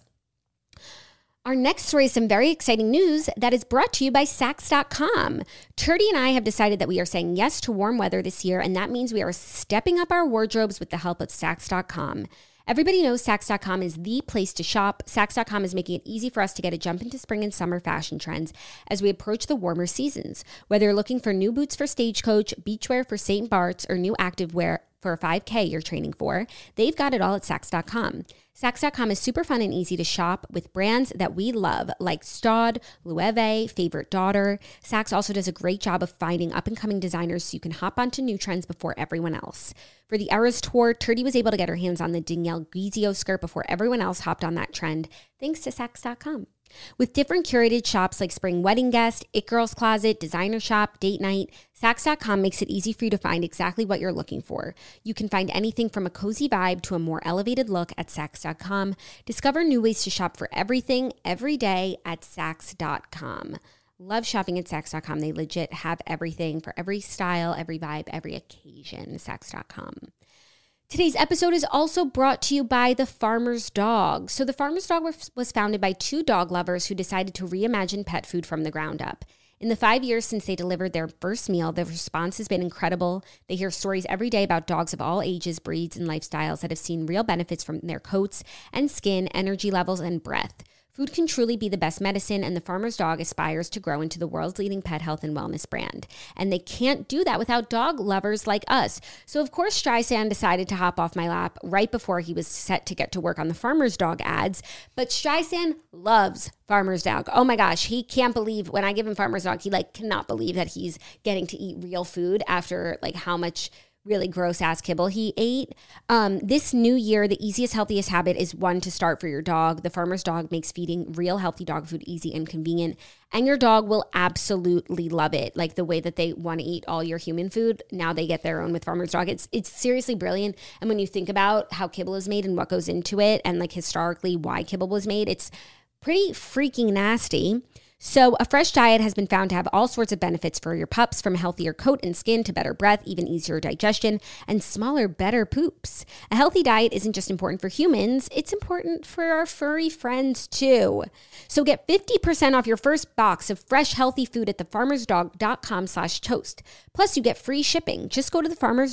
Speaker 1: Our next story is some very exciting news that is brought to you by Saks.com. Turdy and I have decided that we are saying yes to warm weather this year, and that means we are stepping up our wardrobes with the help of Saks.com. Everybody knows Saks.com is the place to shop. Saks.com is making it easy for us to get a jump into spring and summer fashion trends as we approach the warmer seasons. Whether you're looking for new boots for Stagecoach, beachwear for St. Bart's, or new activewear for a 5K you're training for, they've got it all at Saks.com. Saks.com is super fun and easy to shop with brands that we love like Staud, Loewe, Favorite Daughter. Saks also does a great job of finding up-and-coming designers so you can hop onto new trends before everyone else. For the Eras Tour, Turdy was able to get her hands on the Danielle Guizio skirt before everyone else hopped on that trend, thanks to Saks.com. With different curated shops like Spring Wedding Guest, It Girls Closet, Designer Shop, Date Night, Saks.com makes it easy for you to find exactly what you're looking for. You can find anything from a cozy vibe to a more elevated look at Saks.com. Discover new ways to shop for everything, every day at Saks.com. Love shopping at Saks.com. They legit have everything for every style, every vibe, every occasion. Saks.com. Today's episode is also brought to you by The Farmer's Dog. So The Farmer's Dog was founded by 2 dog lovers who decided to reimagine pet food from the ground up. In the 5 years since they delivered their first meal, the response has been incredible. They hear stories every day about dogs of all ages, breeds, and lifestyles that have seen real benefits from their coats and skin, energy levels, and breath. Food can truly be the best medicine, and The Farmer's Dog aspires to grow into the world's leading pet health and wellness brand. And they can't do that without dog lovers like us. So, of course, Streisand decided to hop off my lap right before he was set to get to work on the Farmer's Dog ads. But Streisand loves Farmer's Dog. Oh my gosh, he can't believe, when I give him Farmer's Dog, he cannot believe that he's getting to eat real food after how much really gross ass kibble he ate. This new year, the easiest, healthiest habit is one to start for your dog. The Farmer's Dog makes feeding real healthy dog food easy and convenient, and your dog will absolutely love it. Like the way that they want to eat all your human food, now they get their own with Farmer's Dog. It's seriously brilliant. And when you think about how kibble is made and what goes into it, and historically why kibble was made, it's pretty freaking nasty. So a fresh diet has been found to have all sorts of benefits for your pups, from healthier coat and skin to better breath, even easier digestion, and smaller, better poops. A healthy diet isn't just important for humans, it's important for our furry friends too. So get 50% off your first box of fresh, healthy food at thefarmersdog.com/toast. Plus, you get free shipping. Just go to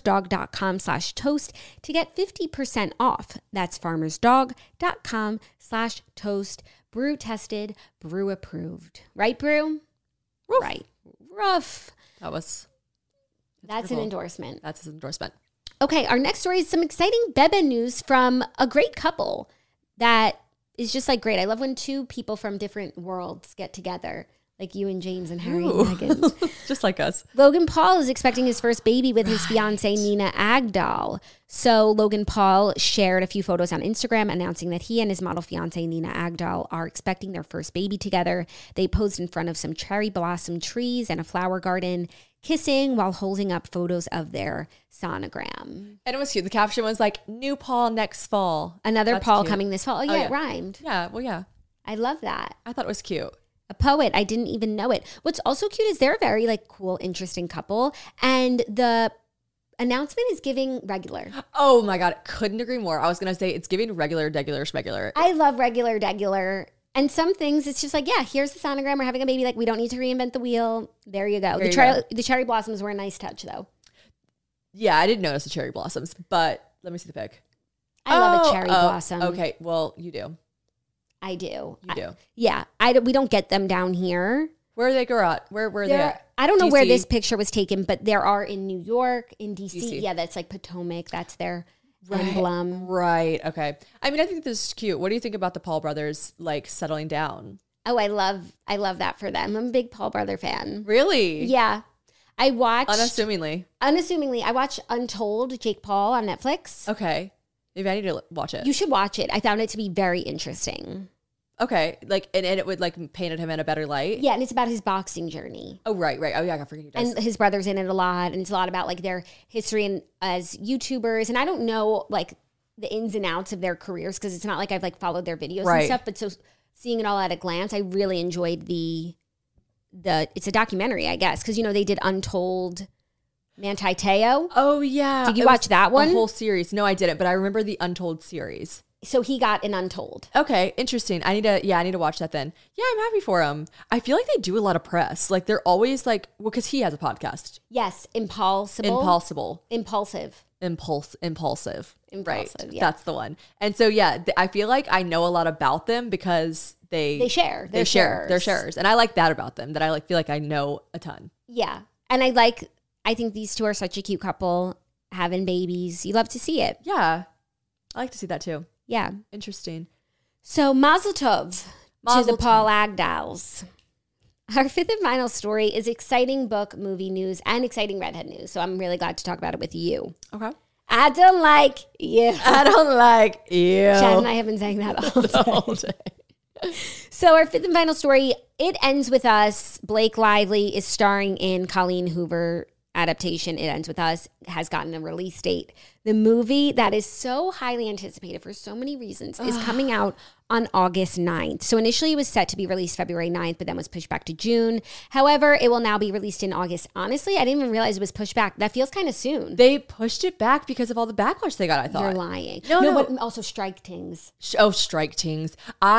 Speaker 1: thefarmersdog.com/toast to get 50% off. That's farmersdog.com/toast. Brew tested, brew approved. Right, Brew?
Speaker 2: Roof.
Speaker 1: Right. Rough.
Speaker 2: That was
Speaker 1: That's an endorsement.
Speaker 2: That's his endorsement.
Speaker 1: Okay, our next story is some exciting Bebe news from a great couple that is just like great. I love when two people from different worlds get together, like you and James and Harry and Meghan.
Speaker 2: Just like us.
Speaker 1: Logan Paul is expecting his first baby with his fiancée, Nina Agdal. So Logan Paul shared a few photos on Instagram announcing that he and his model fiancée, Nina Agdal, are expecting their first baby together. They posed in front of some cherry blossom trees and a flower garden, kissing while holding up photos of their sonogram.
Speaker 2: And it was cute. The caption was like, new Paul next fall.
Speaker 1: Another
Speaker 2: That's
Speaker 1: Paul
Speaker 2: cute.
Speaker 1: coming this fall. Oh, yeah, it rhymed.
Speaker 2: Yeah, well, yeah.
Speaker 1: I love that.
Speaker 2: I thought it was cute.
Speaker 1: A poet. I didn't even know it. What's also cute is they're a very like cool, interesting couple. And the announcement is giving regular.
Speaker 2: Oh my God. Couldn't agree more. I was going to say it's giving regular, schmegular.
Speaker 1: I love regular. And some things, it's just like, yeah, here's the sonogram. We're having a baby. Like, we don't need to reinvent the wheel. There you go. The cherry blossoms were a nice touch, though.
Speaker 2: Yeah, I didn't notice the cherry blossoms, but let me see the pic.
Speaker 1: I love a cherry blossom.
Speaker 2: Okay, well, you do.
Speaker 1: I do.
Speaker 2: You do.
Speaker 1: We don't get them down here.
Speaker 2: Where do they grow at? Where are they at?
Speaker 1: I don't know
Speaker 2: DC?
Speaker 1: where this picture was taken, but there are in New York, in DC.
Speaker 2: DC.
Speaker 1: Yeah, that's like Potomac. That's their emblem.
Speaker 2: Right. Okay. I mean, I think this is cute. What do you think about the Paul brothers like settling down?
Speaker 1: Oh, I love that for them. I'm a big Paul brother fan.
Speaker 2: Really?
Speaker 1: Yeah. I watched
Speaker 2: Unassumingly,
Speaker 1: I watched Untold, Jake Paul on Netflix.
Speaker 2: Okay. Maybe I need to watch it.
Speaker 1: You should watch it. I found it to be very interesting.
Speaker 2: Okay. Like, and it would like painted him in a better light.
Speaker 1: Yeah, and it's about his boxing journey.
Speaker 2: Oh, right. Oh, yeah. I forget he does.
Speaker 1: And his brother's in it a lot, and it's a lot about like their history as YouTubers. And I don't know like the ins and outs of their careers because it's not like I've like followed their videos and stuff. But so seeing it all at a glance, I really enjoyed it's a documentary, I guess, because they did Untold. Manti Te'o.
Speaker 2: Oh, yeah.
Speaker 1: Did you watch that one?
Speaker 2: The whole series. No, I didn't, but I remember the Untold series.
Speaker 1: So he got an Untold.
Speaker 2: Okay, interesting. I need to watch that then. Yeah, I'm happy for him. I feel like they do a lot of press. Like they're always like, well, because he has a podcast.
Speaker 1: Yes, Impulsive.
Speaker 2: Right.
Speaker 1: Yeah.
Speaker 2: That's the one. And so, yeah, I feel like I know a lot about them because they
Speaker 1: share.
Speaker 2: They share their shares. And I like that about them, that I feel like I know a ton.
Speaker 1: Yeah. And I think these two are such a cute couple, having babies. You love to see it.
Speaker 2: Yeah. I like to see that too.
Speaker 1: Yeah.
Speaker 2: Interesting.
Speaker 1: So Mazel Tov to the Paul Agdals. Our fifth and final story is exciting book, movie news, and exciting redhead news. So I'm really glad to talk about it with you.
Speaker 2: Okay.
Speaker 1: I don't like you.
Speaker 2: I don't like you.
Speaker 1: Shannon and I have been saying that all day. So our fifth and final story, it ends with us. Blake Lively is starring in Colleen Hoover adaptation. It Ends With Us has gotten a release date. The movie that is so highly anticipated for so many reasons is coming out on August 9th. So initially it was set to be released February 9th, but then was pushed back to June. However, it will now be released in August. Honestly, I didn't even realize it was pushed back. That feels kind of soon.
Speaker 2: They pushed it back because of all the backlash they got, I thought.
Speaker 1: You're lying.
Speaker 2: No.
Speaker 1: But also strike things.
Speaker 2: Strike things.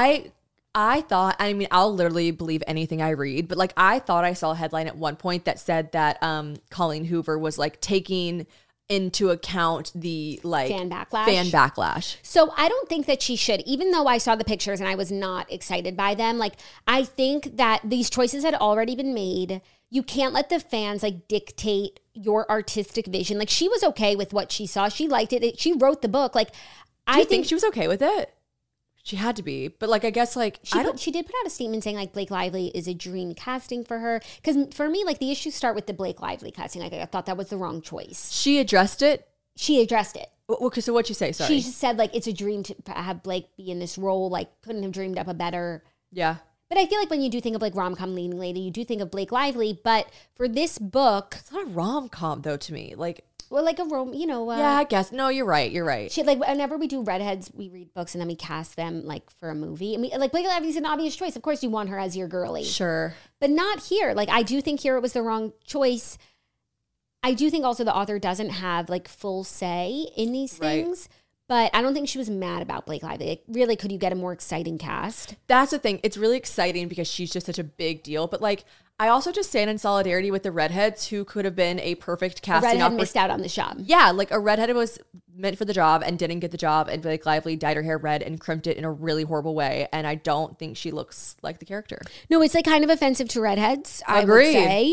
Speaker 2: I thought, I mean, I'll literally believe anything I read, but like I thought I saw a headline at one point that said that Colleen Hoover was like taking into account the like
Speaker 1: fan backlash.
Speaker 2: So
Speaker 1: I don't think that she should, even though I saw the pictures and I was not excited by them. Like I think that these choices had already been made. You can't let the fans like dictate your artistic vision. Like she was okay with what she saw. She liked it. She wrote the book. Like
Speaker 2: I think she was okay with it. She had to be, but like I guess like
Speaker 1: she did put out a statement saying like Blake Lively is a dream casting for her. Because for me, like the issues start with the Blake Lively casting. Like I thought that was the wrong choice.
Speaker 2: She addressed it.
Speaker 1: Okay,
Speaker 2: so what'd she say? Sorry,
Speaker 1: she just said like it's a dream to have Blake be in this role. Like couldn't have dreamed up a better.
Speaker 2: Yeah.
Speaker 1: But I feel like when you do think of like rom-com leading lady, you do think of Blake Lively. But for this book,
Speaker 2: it's not a rom-com though to me. Like.
Speaker 1: Well, like a
Speaker 2: yeah, I guess. No, you're right.
Speaker 1: She, like, whenever we do redheads, we read books and then we cast them, like, for a movie. I mean, like, Blake Lively's an obvious choice. Of course, you want her as your girly.
Speaker 2: Sure.
Speaker 1: But not here. Like, I do think here it was the wrong choice. I do think also the author doesn't have, like, full say in these things. But I don't think she was mad about Blake Lively. Like, really, could you get a more exciting cast?
Speaker 2: That's the thing. It's really exciting because she's just such a big deal. But, like, I also just stand in solidarity with the redheads who could have been a perfect casting.
Speaker 1: A redhead missed out on the job.
Speaker 2: Yeah, like a redhead was meant for the job and didn't get the job. And Blake Lively dyed her hair red and crimped it in a really horrible way. And I don't think she looks like the character.
Speaker 1: No, it's like kind of offensive to redheads, I
Speaker 2: Agreed.
Speaker 1: would say.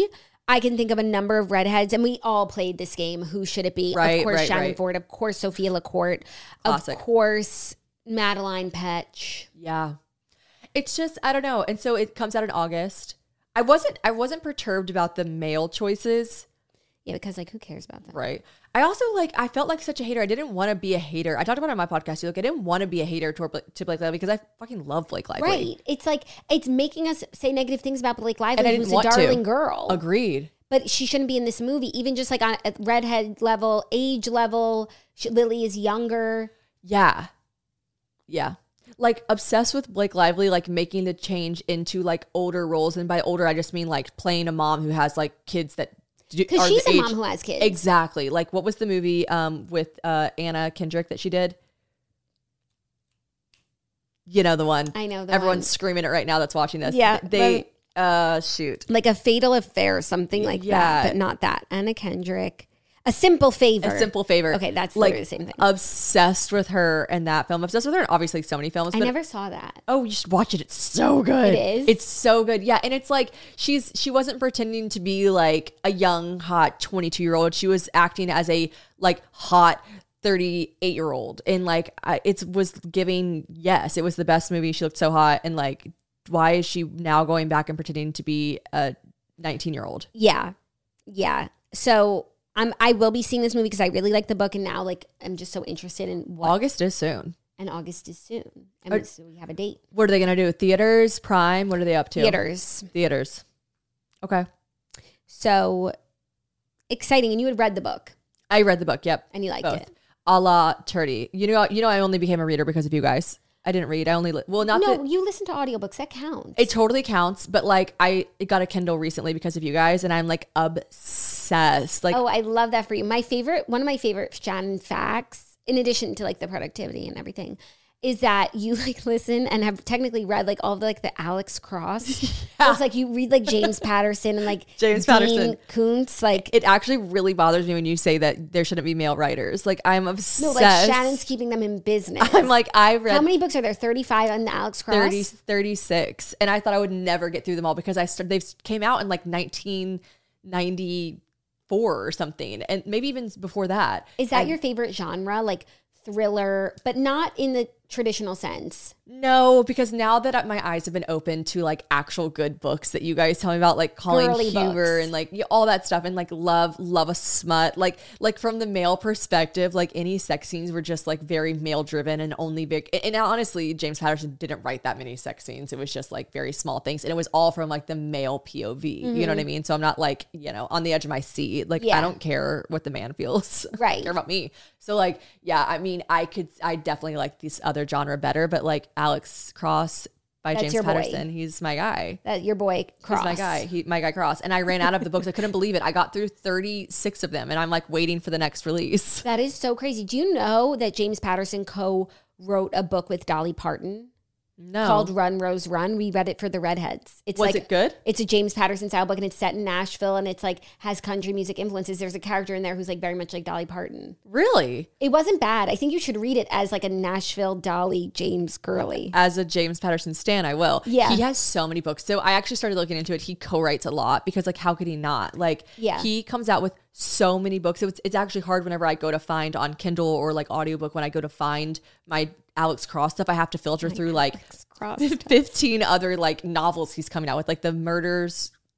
Speaker 1: I can think of a number of redheads, and we all played this game. Who should it be?
Speaker 2: Right,
Speaker 1: of course,
Speaker 2: right,
Speaker 1: Shannon
Speaker 2: right.
Speaker 1: Ford. Of course, Sophia LaCourte.
Speaker 2: Classic.
Speaker 1: Of course, Madeline Petch.
Speaker 2: Yeah. It's just, I don't know. And so it comes out in August. I wasn't perturbed about the male choices.
Speaker 1: Yeah, because like, who cares about that?
Speaker 2: Right. I also I felt like such a hater. I didn't want to be a hater. I talked about it on my podcast too. Like, I didn't want to be a hater to Blake Lively because I fucking love Blake Lively.
Speaker 1: Right. It's like, it's making us say negative things about Blake Lively,
Speaker 2: And I
Speaker 1: who's
Speaker 2: didn't
Speaker 1: a
Speaker 2: want to.
Speaker 1: darling girl.
Speaker 2: Agreed.
Speaker 1: But she shouldn't be in this movie, even just like on a redhead level, age level. Lily is younger.
Speaker 2: Yeah. Yeah. Like, obsessed with Blake Lively, like making the change into like older roles. And by older, I just mean like playing a mom who has like kids that
Speaker 1: Because she's a mom who has kids.
Speaker 2: Exactly. Like, what was the movie with Anna Kendrick that she did? You know the one.
Speaker 1: I know the
Speaker 2: Everyone's
Speaker 1: one.
Speaker 2: screaming it right now that's watching this.
Speaker 1: Yeah,
Speaker 2: They shoot.
Speaker 1: Like A Fatal Affair, something like that, but not that. Anna Kendrick. A Simple Favor.
Speaker 2: A Simple Favor.
Speaker 1: Okay, that's
Speaker 2: like
Speaker 1: literally the same thing.
Speaker 2: Obsessed with her and that film. Obsessed with her and obviously so many films.
Speaker 1: I
Speaker 2: but
Speaker 1: never saw that.
Speaker 2: oh, you should watch it. It's so good.
Speaker 1: It is?
Speaker 2: It's so good. Yeah. And it's like she wasn't pretending to be like a young, hot 22-year-old. She was acting as a like hot 38-year-old. And like it was giving, yes, it was the best movie. She looked so hot. And like, why is she now going back and pretending to be a 19-year-old?
Speaker 1: Yeah. Yeah. So I will be seeing this movie because I really like the book, and now like I'm just so interested in what.
Speaker 2: August is soon.
Speaker 1: And August is soon. And so we have a date.
Speaker 2: What are they going to do? Theaters, Prime? What are they up to? Theaters. Okay.
Speaker 1: So exciting. And you had read the book
Speaker 2: I read the book. Yep.
Speaker 1: and you liked
Speaker 2: Both.
Speaker 1: it.
Speaker 2: A la Turdy. You know, I only became a reader because of you guys. I didn't read. I only,
Speaker 1: No, you listen to audiobooks. That counts.
Speaker 2: It totally counts, but like I got a Kindle recently because of you guys, and I'm like obsessed. Like,
Speaker 1: Oh, I love that for you. One of my favorite Shannon facts, in addition to like the productivity and everything, is that you like listen and have technically read like all of the Alex Cross. It's like you read like James Patterson and like
Speaker 2: James
Speaker 1: Dean
Speaker 2: Patterson.
Speaker 1: Koontz. Like
Speaker 2: it actually really bothers me when you say that there shouldn't be male writers. Like, I'm obsessed.
Speaker 1: no, like Shannon's keeping them in business.
Speaker 2: I'm like, I read
Speaker 1: How many books are there? 35 on the Alex Cross?
Speaker 2: 36, and I thought I would never get through them all because they came out in like 1994 or something, and maybe even before that.
Speaker 1: Is that your favorite genre? Like thriller, but not in the traditional sense.
Speaker 2: No, because now that my eyes have been opened to like actual good books that you guys tell me about, like Colleen
Speaker 1: Girly
Speaker 2: Hoover
Speaker 1: books.
Speaker 2: and like all that stuff, and like love a smut, like from the male perspective, like any sex scenes were just like very male driven and only big. And honestly, James Patterson didn't write that many sex scenes. It was just like very small things, and it was all from like the male POV. You know what I mean? So I'm not like, on the edge of my seat. Like,
Speaker 1: Yeah.
Speaker 2: I don't care what the man feels.
Speaker 1: Right.
Speaker 2: I care about me. So like, yeah, I mean, I definitely like this other genre better, but like Alex Cross by
Speaker 1: That's
Speaker 2: James
Speaker 1: your boy.
Speaker 2: Patterson, he's my guy.
Speaker 1: That your boy Cross.
Speaker 2: He's my guy. My guy Cross. And I ran out of the books. I couldn't believe it. I got through 36 of them, and I'm like waiting for the next release.
Speaker 1: That is so crazy. Do you know that James Patterson co-wrote a book with Dolly Parton
Speaker 2: No.
Speaker 1: called Run, Rose, Run? We read it for the Redheads. It's
Speaker 2: Was it good?
Speaker 1: It's a James Patterson style book, and it's set in Nashville, and it's like has country music influences. There's a character in there who's like very much like Dolly Parton.
Speaker 2: Really?
Speaker 1: It wasn't bad. I think you should read it as like a Nashville Dolly James girly.
Speaker 2: As a James Patterson stan, I will.
Speaker 1: Yeah.
Speaker 2: He has so many books. So I actually started looking into it. He co-writes a lot because like, how could he not? Like,
Speaker 1: Yeah.
Speaker 2: he comes out with so many books. It's actually hard whenever I go to find on Kindle or like audiobook, when I go to find my Alex Cross stuff, I have to filter through like
Speaker 1: Cross.
Speaker 2: 15 other like novels he's coming out with, like the Murdered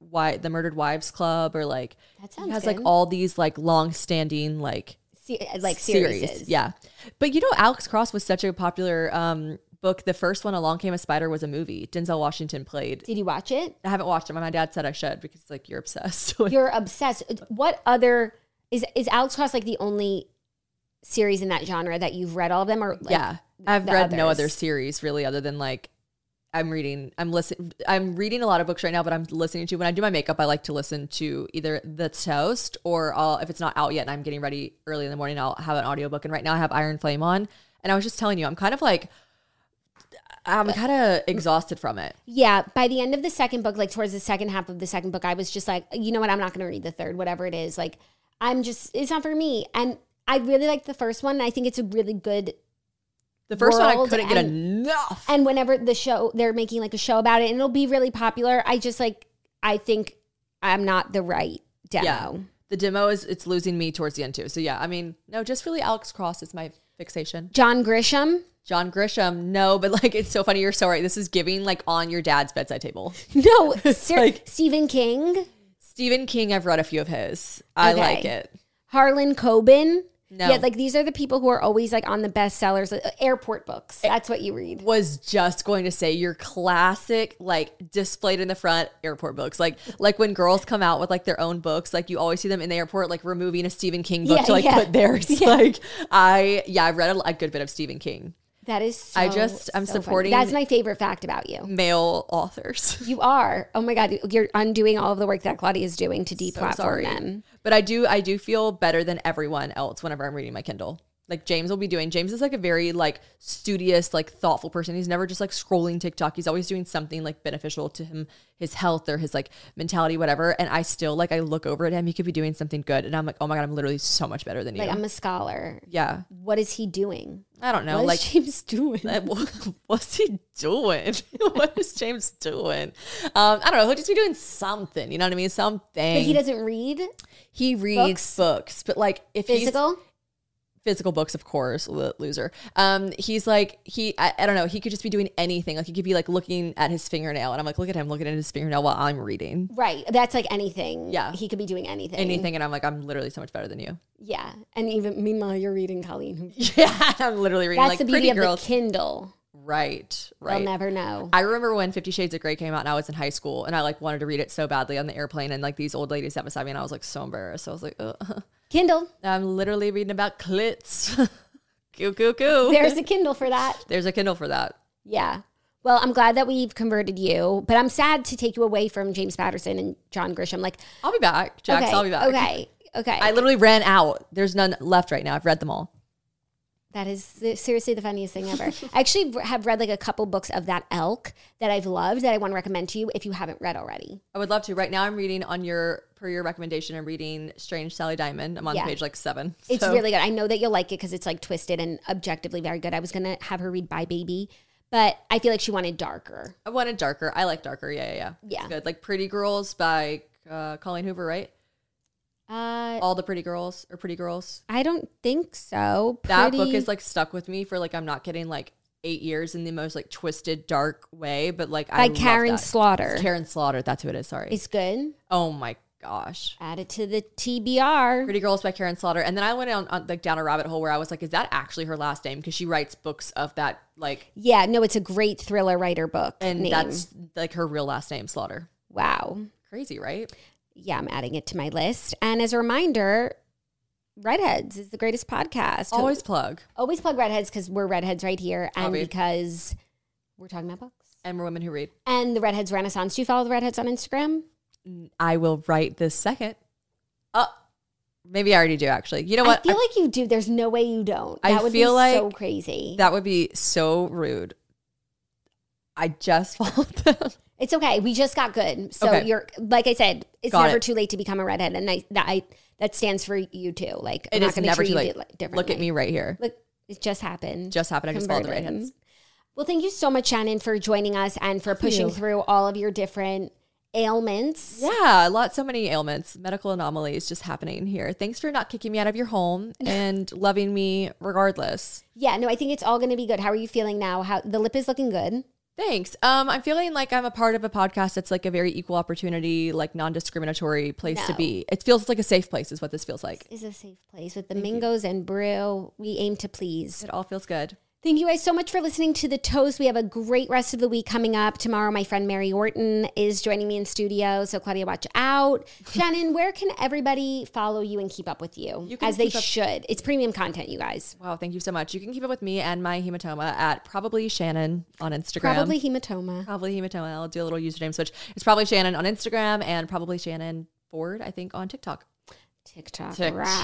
Speaker 2: Wives Club, or like
Speaker 1: That sounds
Speaker 2: he has
Speaker 1: good.
Speaker 2: like all these like long-standing like
Speaker 1: Series.
Speaker 2: Yeah. But Alex Cross was such a popular book. The first one, Along Came a Spider, was a movie. Denzel Washington played.
Speaker 1: Did you watch it?
Speaker 2: I haven't watched it. My dad said I should because like, you're obsessed. with-
Speaker 1: You're obsessed. What other is Alex Cross like the only series in that genre that you've read all of them, or like,
Speaker 2: yeah. I've
Speaker 1: the
Speaker 2: read no
Speaker 1: others?
Speaker 2: other series really, other than like I'm reading a lot of books right now, but I'm listening to, when I do my makeup, I like to listen to either The Toast, or if it's not out yet and I'm getting ready early in the morning, I'll have an audiobook. And right now I have Iron Flame on. And I was just telling you, I'm kind of exhausted from it.
Speaker 1: Yeah, by the end of the second book, like towards the second half of the second book, I was just like, you know what, I'm not going to read the third, whatever it is. Like, it's not for me. And I really liked the first one. And I think it's a really good.
Speaker 2: The first one I
Speaker 1: world,
Speaker 2: couldn't get enough.
Speaker 1: And whenever they're making like a show about it, and it'll be really popular. I think I'm not the right demo.
Speaker 2: Yeah. The demo it's losing me towards the end too. So yeah, I mean, no, just really Alex Cross is my fixation.
Speaker 1: John Grisham?
Speaker 2: John Grisham, no, but like it's so funny. You're so right. This is giving like on your dad's bedside table.
Speaker 1: No,
Speaker 2: like,
Speaker 1: Stephen King?
Speaker 2: Stephen King, I've read a few of his. I like it.
Speaker 1: Harlan Coben?
Speaker 2: No.
Speaker 1: Yeah, like these are the people who are always like on the bestsellers, like, airport books. That's what you read.
Speaker 2: Was just going to say your classic, like displayed in the front airport books. Like when girls come out with like their own books, like you always see them in the airport, like removing a Stephen King book to like put theirs. Yeah. Like I've read a good bit of Stephen King.
Speaker 1: That is so
Speaker 2: I'm
Speaker 1: so
Speaker 2: supporting.
Speaker 1: Funny. That's my favorite fact about you.
Speaker 2: Male authors.
Speaker 1: You are. Oh my God. You're undoing all of the work that Claudia is doing to deplatform them.
Speaker 2: But I do feel better than everyone else whenever I'm reading my Kindle. Like James is like a very like studious, like thoughtful person. He's never just like scrolling TikTok. He's always doing something like beneficial to him, his health or his like mentality, whatever. And I still like, I look over at him, he could be doing something good. And I'm like, oh my God, I'm literally so much better than you.
Speaker 1: Like I'm a scholar.
Speaker 2: Yeah.
Speaker 1: What is he doing?
Speaker 2: I don't know.
Speaker 1: What is James doing?
Speaker 2: What's he doing? What is James doing? I don't know. He'll just be doing something. You know what I mean? Something.
Speaker 1: But he doesn't read?
Speaker 2: He reads books. But like if physical books, of course, loser. He's like, I don't know. He could just be doing anything. Like he could be like looking at his fingernail and I'm like, look at him looking at his fingernail while I'm reading.
Speaker 1: Right. That's like anything.
Speaker 2: Yeah.
Speaker 1: He could be doing anything.
Speaker 2: And I'm like, I'm literally so much better than you.
Speaker 1: Yeah. And even meanwhile, you're reading Colleen.
Speaker 2: Yeah. I'm literally reading like
Speaker 1: That's the beauty
Speaker 2: Pretty Girls.
Speaker 1: of the Kindle.
Speaker 2: Right.
Speaker 1: They'll never know.
Speaker 2: I remember when 50 Shades of Grey came out and I was in high school and I like wanted to read it so badly on the airplane and like these old ladies sat beside me and I was like so embarrassed. So I was like,
Speaker 1: Kindle.
Speaker 2: I'm literally reading about clits. Coo.
Speaker 1: There's a Kindle for that.
Speaker 2: There's a Kindle for that.
Speaker 1: Yeah. Well, I'm glad that we've converted you, but I'm sad to take you away from James Patterson and John Grisham. Like,
Speaker 2: I'll be back, Jax.
Speaker 1: Okay,
Speaker 2: I'll be back.
Speaker 1: Okay.
Speaker 2: I literally ran out. There's none left right now. I've read them all.
Speaker 1: That is seriously the funniest thing ever. I actually have read like a couple books of that ilk that I've loved that I want to recommend to you if you haven't read already.
Speaker 2: I would love to. Right now I'm reading per your recommendation, I'm reading Strange Sally Diamond. I'm on page like 7.
Speaker 1: It's really good. I know that you'll like it because it's like twisted and objectively very good. I was going to have her read Bye Baby, but I feel like she wanted darker.
Speaker 2: I wanted darker. I like darker. Yeah. It's good. Like Pretty Girls by Colleen Hoover, right? All the Pretty Girls or Pretty Girls.
Speaker 1: I don't think so.
Speaker 2: That book is like stuck with me for like, I'm not kidding, like 8 years in the most like twisted, dark way. But like
Speaker 1: by Karen Slaughter.
Speaker 2: Karen Slaughter. That's who it is. Sorry.
Speaker 1: It's good.
Speaker 2: Oh my gosh.
Speaker 1: Add it to the TBR.
Speaker 2: Pretty Girls by Karen Slaughter. And then I went on like down a rabbit hole where I was like, is that actually her last name? Because she writes books of that like.
Speaker 1: Yeah, no, it's a great thriller writer book.
Speaker 2: And that's like her real last name, Slaughter.
Speaker 1: Wow.
Speaker 2: Crazy, right?
Speaker 1: Yeah, I'm adding it to my list. And as a reminder, Redheads is the greatest podcast.
Speaker 2: Always plug
Speaker 1: Redheads because we're redheads right here and because we're talking about books.
Speaker 2: And we're women who read.
Speaker 1: And the Redheads Renaissance. Do you follow the Redheads on Instagram?
Speaker 2: I will right this second. Maybe I already do actually. You know what?
Speaker 1: I feel like you do. There's no way you don't. That would be so crazy.
Speaker 2: That would be so rude. I just followed them.
Speaker 1: It's okay. We just got good. So you're, like I said, it's never too late to become a redhead. And that stands for you too. Like,
Speaker 2: it is never too late. Look at me right here.
Speaker 1: Look, it just happened.
Speaker 2: I just followed the redheads.
Speaker 1: Well, thank you so much, Shannon, for joining us and for pushing through all of your different ailments.
Speaker 2: Yeah, so many ailments, medical anomalies just happening here. Thanks for not kicking me out of your home and loving me regardless. Yeah, no, I think it's all going to be good. How are you feeling now? How the lip is looking good? Thanks. I'm feeling like I'm a part of a podcast that's like a very equal opportunity, like non-discriminatory place to be. It feels like a safe place is what this feels like. This is a safe place with the Mingos and Brew. We aim to please. It all feels good. Thank you guys so much for listening to The Toast. We have a great rest of the week coming up. Tomorrow, my friend Mary Orton is joining me in studio. So, Claudia, watch out. Shannon, where can everybody follow you and keep up with you? As they should. It's premium content, you guys. Wow, thank you so much. You can keep up with me and my hematoma at Probably Shannon on Instagram. Probably Hematoma. Probably Hematoma. I'll do a little username switch. It's Probably Shannon on Instagram and Probably Shannon Ford, I think, on TikTok. TikTok.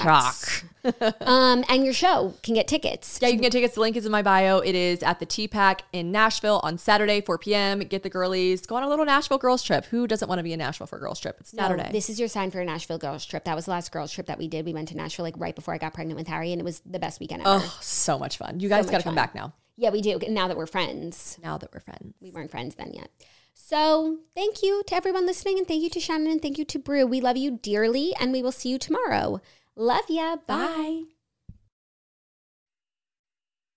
Speaker 2: And your show can get tickets. Yeah, you can get tickets. The link is in my bio. It is at the TPAC in Nashville on Saturday, 4 p.m. Get the girlies. Go on a little Nashville girls trip. Who doesn't want to be in Nashville for a girls trip? It's Saturday. No, this is your sign for a Nashville girls trip. That was the last girls trip that we did. We went to Nashville like right before I got pregnant with Harry, and it was the best weekend ever. Oh, so much fun. You guys got to come back now. Yeah, we do. Now that we're friends. We weren't friends then yet.
Speaker 1: So thank you to everyone listening, and thank you to Shannon, and thank you to Brew. We love you dearly, and we will see you tomorrow. Love ya. Bye.